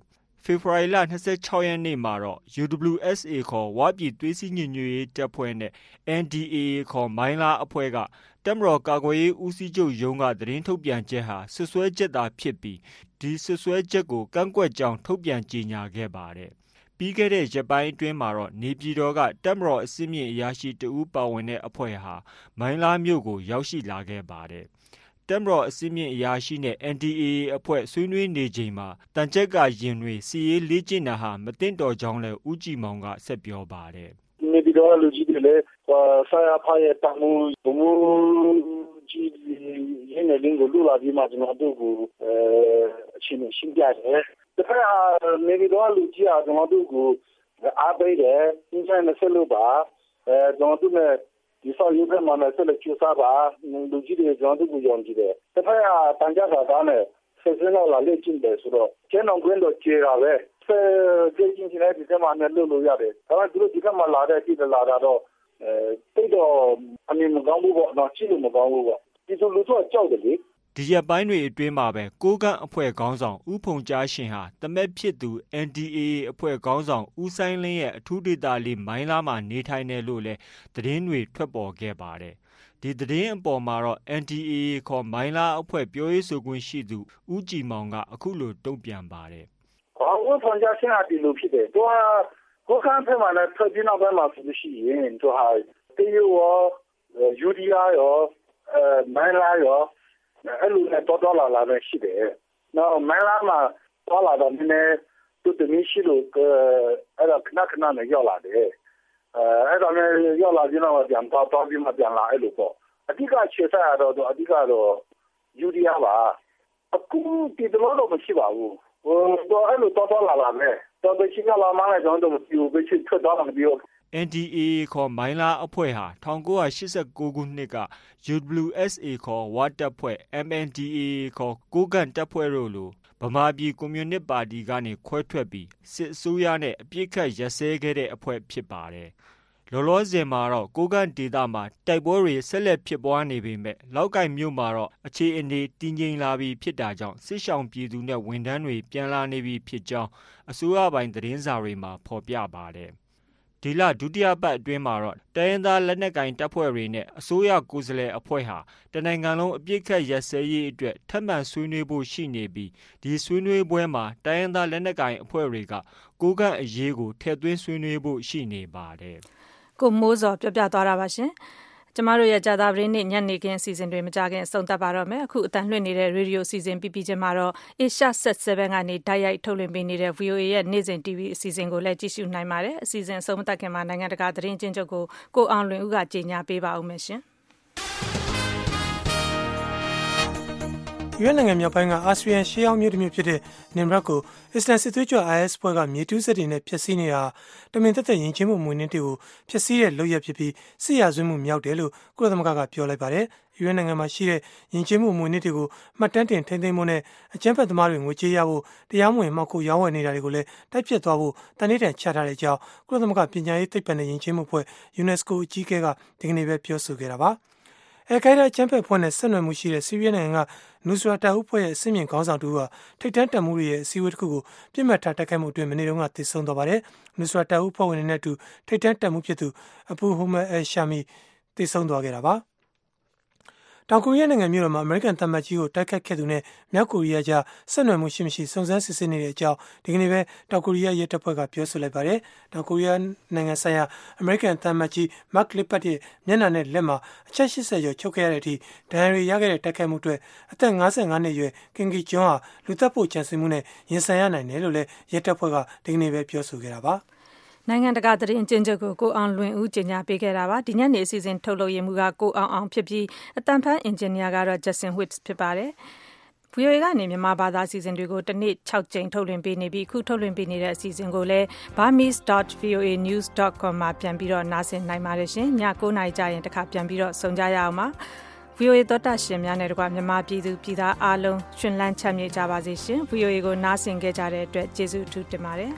ဖေဖော်ဝါရီလ26ရက်နေ့မှာတော့ UWSA ခေါ်ဝပြည်သွေးစည်းညီညွတ်ရေးတပ်ဖွဲ့နဲ့ NDAA ခေါ်မိုင်းလားအဖွဲ့ကတပ်မတော်ကာကွယ်ရေးဦးစီးချုပ်ရုံးကသတင်းထုတ်ပြန်ချက်ဟာဆွဆွဲချက်သာဖြစ်ပြီးဒီဆွဆွဲချက်ကိုကန့်ကွက်ကြောင်းထုတ်ပြန်ကြေညာခဲ့ပါတယ်။ပြီးခဲ့တဲ့ရက်ပိုင်းအတွင်းမှာတော့နေပြည်တော်ကတပ်မတော်အစည်းအမြင့်အရာရှိတဦးပါဝင်တဲ့အဖွဲ့ဟာမိုင်းလားမြို့ကိုရောက်ရှိလာခဲ့ပါတယ်။တပ်မတော်အစည်းအမြင့်အရာရှိနဲ့ NDAA အဖွဲ့ဆွေးနွေးနေချိန်မှာတန်ကြက်ကရင်တွေစီရေးလေ့ကျင့်တာဟာမတင်တော်ကြောင်းလည်းဦးကြည်မောင်ကဆက်ပြောပါတယ်။နေပြည်တော်လူကြီးတွေလည်းဆရာဖားရဲ့တမှုဘမှုကြီးရင်းနေလင်းကိုလူလာပြီးမှကျွန်တော်တို့ကိုအချင်းချင်းရှင်းပြတယ်။ဒါကနေပြည်တော်လူကြီးကကျွန်တော်တို့ကိုအားပေးတယ်။ဒီဆိုင်နဲ့ဆက်လို့ပါကျွန်တော်တို့နဲ့ဒီဆောက်ရေးဘက်မှာလည်းဆက်လက်ကျူစားပါလူကြီးတွေကျွန်တော်တို့ကိုယုံကြည်တယ်။တစ်ဖက်ကတန်ကြတာကလည်းဆက်စလောက်လာလေ့ကျင့်တယ်ဆိုတော့ကျန်းအောင်ခွင့်တော့ကျေတာပဲ။ကျေချင်းချင်းလည်းဒီကမှလည်းလို့ရတယ်။ဒါပေမဲ့သူတို့ဒီကမှလာတဲ့ပြည်လာတာတော့တိတ်တော့အမြင်မကောင်းဘူးပေါ့နော်ကြည့်လို့မကောင်းဘူးပေါ့ဒီလိုလူတို့ကြောက်တယ်လေဒီရက်ပိုင်းတွေအတွင်းမှာပဲကိုကန့်အဖွဲ့ခေါင်းဆောင်ဦးဖုံကြားရှင်ဟာတမက်ဖြစ်သူ NDAA အဖွဲ့ခေါင်းဆောင်ဦးဆိုင်လင်းရဲ့အထူးဒေသလေးမိုင်းလားမှာနေထိုင်တယ်လို့လည်းသတင်းတွေထွက်ပေါ်ခဲ့ပါတယ်ဒီသတင်းအပေါ်မှာတော့ NDAA ခေါ်မိုင်းလားအဖွဲ့ပြောရေးဆိုခွင့်ရှိသူဦးကြည်မောင်ကအခုလိုတုံ့ပြန်ပါတယ်ဦးဖုံကြားရှင်ကဒီလိုဖြစ်တယ်သူကကိုကန့်ဖက်မှာလည်းထွက်ပြီးနောက်ပိုင်းမှာဆိုရှိရင်သူဟာတေယောယူဒီယာရောမိုင်းလားရောအဲ့လိုနဲ့တော်လာပဲရှိတယ်။နော်မိုင်းလားမှာတော်လာတော့နည်းနည်းသူတမီးရှိလို့အဲ့ဒါခဏနဲ့ရောက်လာတယ်။အဲ့ဒါနဲ့ရောက်လာပြီးတော့ပြန်တော့ပြီးမှပြန်လာအဲ့လိုပေါ့။အဓိကခြေဆက်ရတော့အဓိကတော့ယူဒီယာပါ။အခုဒီတော့မရှိပါဘူး။တော့အဲ့လိုတော်လာမယ်။တော်ရှိကလာမှလည်းကျွန်တော်တို့မပြူပဲချစ်ထွက်တော့မပြော NDAA ခေါ်မိုင်းလားအဖွဲ့ဟာ1989ခုနှစ်က UWSA ခေါ်ဝတပ်ဖွဲ့ MNDAA ခေါ်ကိုကန့်တပ်ဖွဲ့တို့လိုဗမာပြည်ကွန်မြူနစ်ပါတီကနေခွဲထွက်ပြီးစစ်အစိုးရနဲ့အပြစ်ခတ်ရပ်စဲခဲ့တဲ့အဖွဲ့ဖြစ်ပါတယ်။လောလောဆယ်မှာတော့ကိုကန့်ဒေသမှာတိုက်ပွဲတွေဆက်လက်ဖြစ်ပွားနေပေမဲ့လောက်ကိုင်မြို့မှာတော့အခြေအနေတည်ငြိမ်လာပြီးဖြစ်တာကြောင့်စစ်ရှောင်ပြည်သူနဲ့ဝန်ထမ်းတွေပြန်လာနေပြီဖြစ်ကြောင်းအစိုးရပိုင်းသတင်းစာတွေမှာဖော်ပြပါတယ်။ဒီလဒုတိယပတ်အတွင်းမှာတော့တိုင်းရင်းသားလက်နက်ကိုင်တပ်ဖွဲ့တွေနဲ့အစိုးရကိုယ်စားလှယ်အဖွဲ့ဟာတနိုင်ငံလုံးအပြစ်ခတ်ရပ်စဲရေးအတွက်ထပ်မံဆွေးနွေးဖို့ရှိနေပြီးဒီဆွေးနွေးပွဲမှာတိုင်းရင်းသားလက်နက်ကိုင်အဖွဲ့တွေကကိုကန့်အရေးကိုထည့်သွင်းဆွေးနွေးဖို့ရှိနေပါတယ်။ကိုမိုးစောပြောပြသွားတာပါရှင်။ကျမတို့ရဲ့ကြာသပတေးနေ့ညနေခင်းအစီအစဉ်တွေမကြခင်အဆုံးသတ်ပါတော့မယ်။အခုအတန်လွှင့်နေတဲ့ရေဒီယိုအစီအစဉ်ပြီးချင်းမှာတော့ Asia Set 7ကနေတိုက်ရိုက်ထုတ်လွှင့်ပေးနေတဲ့ VOA ရဲ့နေ့စဉ် TV အစီအစဉ်ကိုလည်းကြည့်ရှုနိုင်ပါတယ်။အစီအစဉ်အဆုံးမသတ်ခင်မှာနိုင်ငံတကာသတင်းချင်းချုပ်ကိုအောင်လွင်ဦးကကြေညာပေးပါဦးမယ်ရှင်။ရွေးနိုင်ငံမြောက်ပိုင်းကအာဆီယံရှေးဟောင်းမြို့တစ်မြို့ဖြစ်တဲ့နင်ဘရက်ကိုအစ္စလမ်စစ်သွေးကြွ IS ဖွဲ့ကမြေတူးစက်တွေနဲ့ဖျက်ဆီးနေတာတမင်သက်သက်ယဉ်ကျေးမှုမွေးနေ့တွေကိုဖျက်ဆီးတဲ့လုပ်ရပ်ဖြစ်ပြီးစစ်ရာဇဝတ်မှုမြောက်တယ်လို့ကုလသမဂ္ဂကပြောလိုက်ပါတယ်။ရွေးနိုင်ငံမှာရှိတဲ့ယဉ်ကျေးမှုမွေးနေ့တွေကိုမှတ်တမ်းတင်ထိန်းသိမ်းဖို့နဲ့အကြမ်းဖက်သမားတွေငွေကြေးရဖို့တရားမဝင်မှောက်ခိုရောင်းဝယ်နေတာတွေကိုလည်းတိုက်ဖျက်သွားဖို့တန်ဋိဌာန်ချထားတဲ့အကြောင်းကုလသမဂ္ဂပညာရေးသိပ္ပံနဲ့ယဉ်ကျေးမှုအဖွဲ့ UNESCO အကြီးအကဲကဒီကနေ့ပဲပြောဆိုခဲ့တာပါ။ခိုင်ဒါအကြမ်းဖက်ဖွဲ့နဲ့ဆက်နွယ်မှုရှိတဲ့ဆီးရီးယားနိုင်ငံကနူစရာတာအဖွဲ့ရဲ့အစည်းအမြင့်ခေါင်းဆောင်တူကထိပ်တန်းတပ်မှုတွေရဲ့အစည်းအဝေးတစ်ခုကိုပြစ်မှတ်ထားတိုက်ခိုက်မှုအတွင်းမနေ့တုန်းကသေဆုံးသွားပါတယ်။နူစရာတာအဖွဲ့ဝင်တွေနဲ့အတူထိပ်တန်းတပ်မှုဖြစ်သူအပူဟူမန်အယ်ရှာမီသေဆုံးသွားခဲ့တာပါ။တောင်ကိုရီးယားနိုင်ငံမြို့တော်မှာအမေရိကန်သမ္မတကြီးကိုတိုက်ခိုက်ခဲ့သူနဲ့မြောက်ကိုရီးယားကြားဆက်နွယ်မှုရှိမရှိစုံစမ်းစစ်ဆေးနေတဲ့အကြောင်းဒီကနေ့ပဲတောင်ကိုရီးယားရဲတပ်ဖွဲ့ကပြောဆိုလိုက်ပါတယ်။တောင်ကိုရီးယားနိုင်ငံဆိုင်ရာအမေရိကန်သမ္မတကြီးမတ်လစ်ပတ်ရဲ့မျက်နှာနဲ့လက်မှာအချက်80ကျော်ချုပ်ခဲ့ရတဲ့အထိဒဏ်ရာတွေရခဲ့တဲ့တိုက်ခိုက်မှုအတွက်အသက်55နှစ်အရွယ်ကင်ဂီဂျွန်းဟာလူသတ်ဖို့ကြံစည်မှုနဲ့ရင်ဆိုင်ရနိုင်တယ်လို့လည်းရဲတပ်ဖွဲ့ကဒီကနေ့ပဲပြောဆိုခဲ့တာပါ။နိုင်ငံတကာသတင်းကျဉ်းချုပ်ကိုအောင်လွင်ဦးကြေညာပေးခဲ့တာပါဒီညနေအစီအစဉ်ထုတ်လုပ်ရမှုကကိုအောင်ဖြစ်ပြီးအတန်ဖန်အင်ဂျင်နီယာကတော့ Justin Wicks ဖြစ်ပါတယ်။ VOA ကနေမြန်မာဘာသာအစီအစဉ်တွေကိုတစ်နေ့6ကြိမ်ထုတ်လွှင့်ပေးနေပြီးအခုထုတ်လွှင့်ပေးနေတဲ့အစီအစဉ်ကိုလည်း burmese.voanews.com မှာပြန်ပြီးတော့နားဆင်နိုင်ပါတယ်ရှင်ည9:00နာရီကြာရင်တစ်ခါပြန်ပြီးတော့ဆုံကြရအောင်ပါ။ VOA သောတာရှင်များနဲ့တကွမြန်မာပြည်သူပြည်သားအားလုံးရှင်လန်းချမ်းမြေ့ကြပါစေရှင်။ VOA ကိုနားဆင်ခဲ့ကြတဲ့အတွက်ကျေးဇူးအထူးတင်ပါတယ်။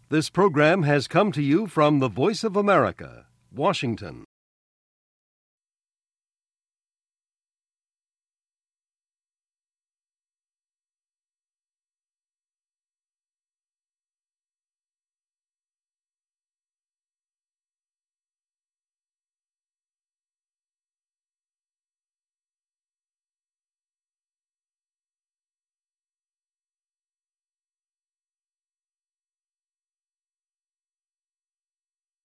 This program has come to you from the Voice of America, Washington.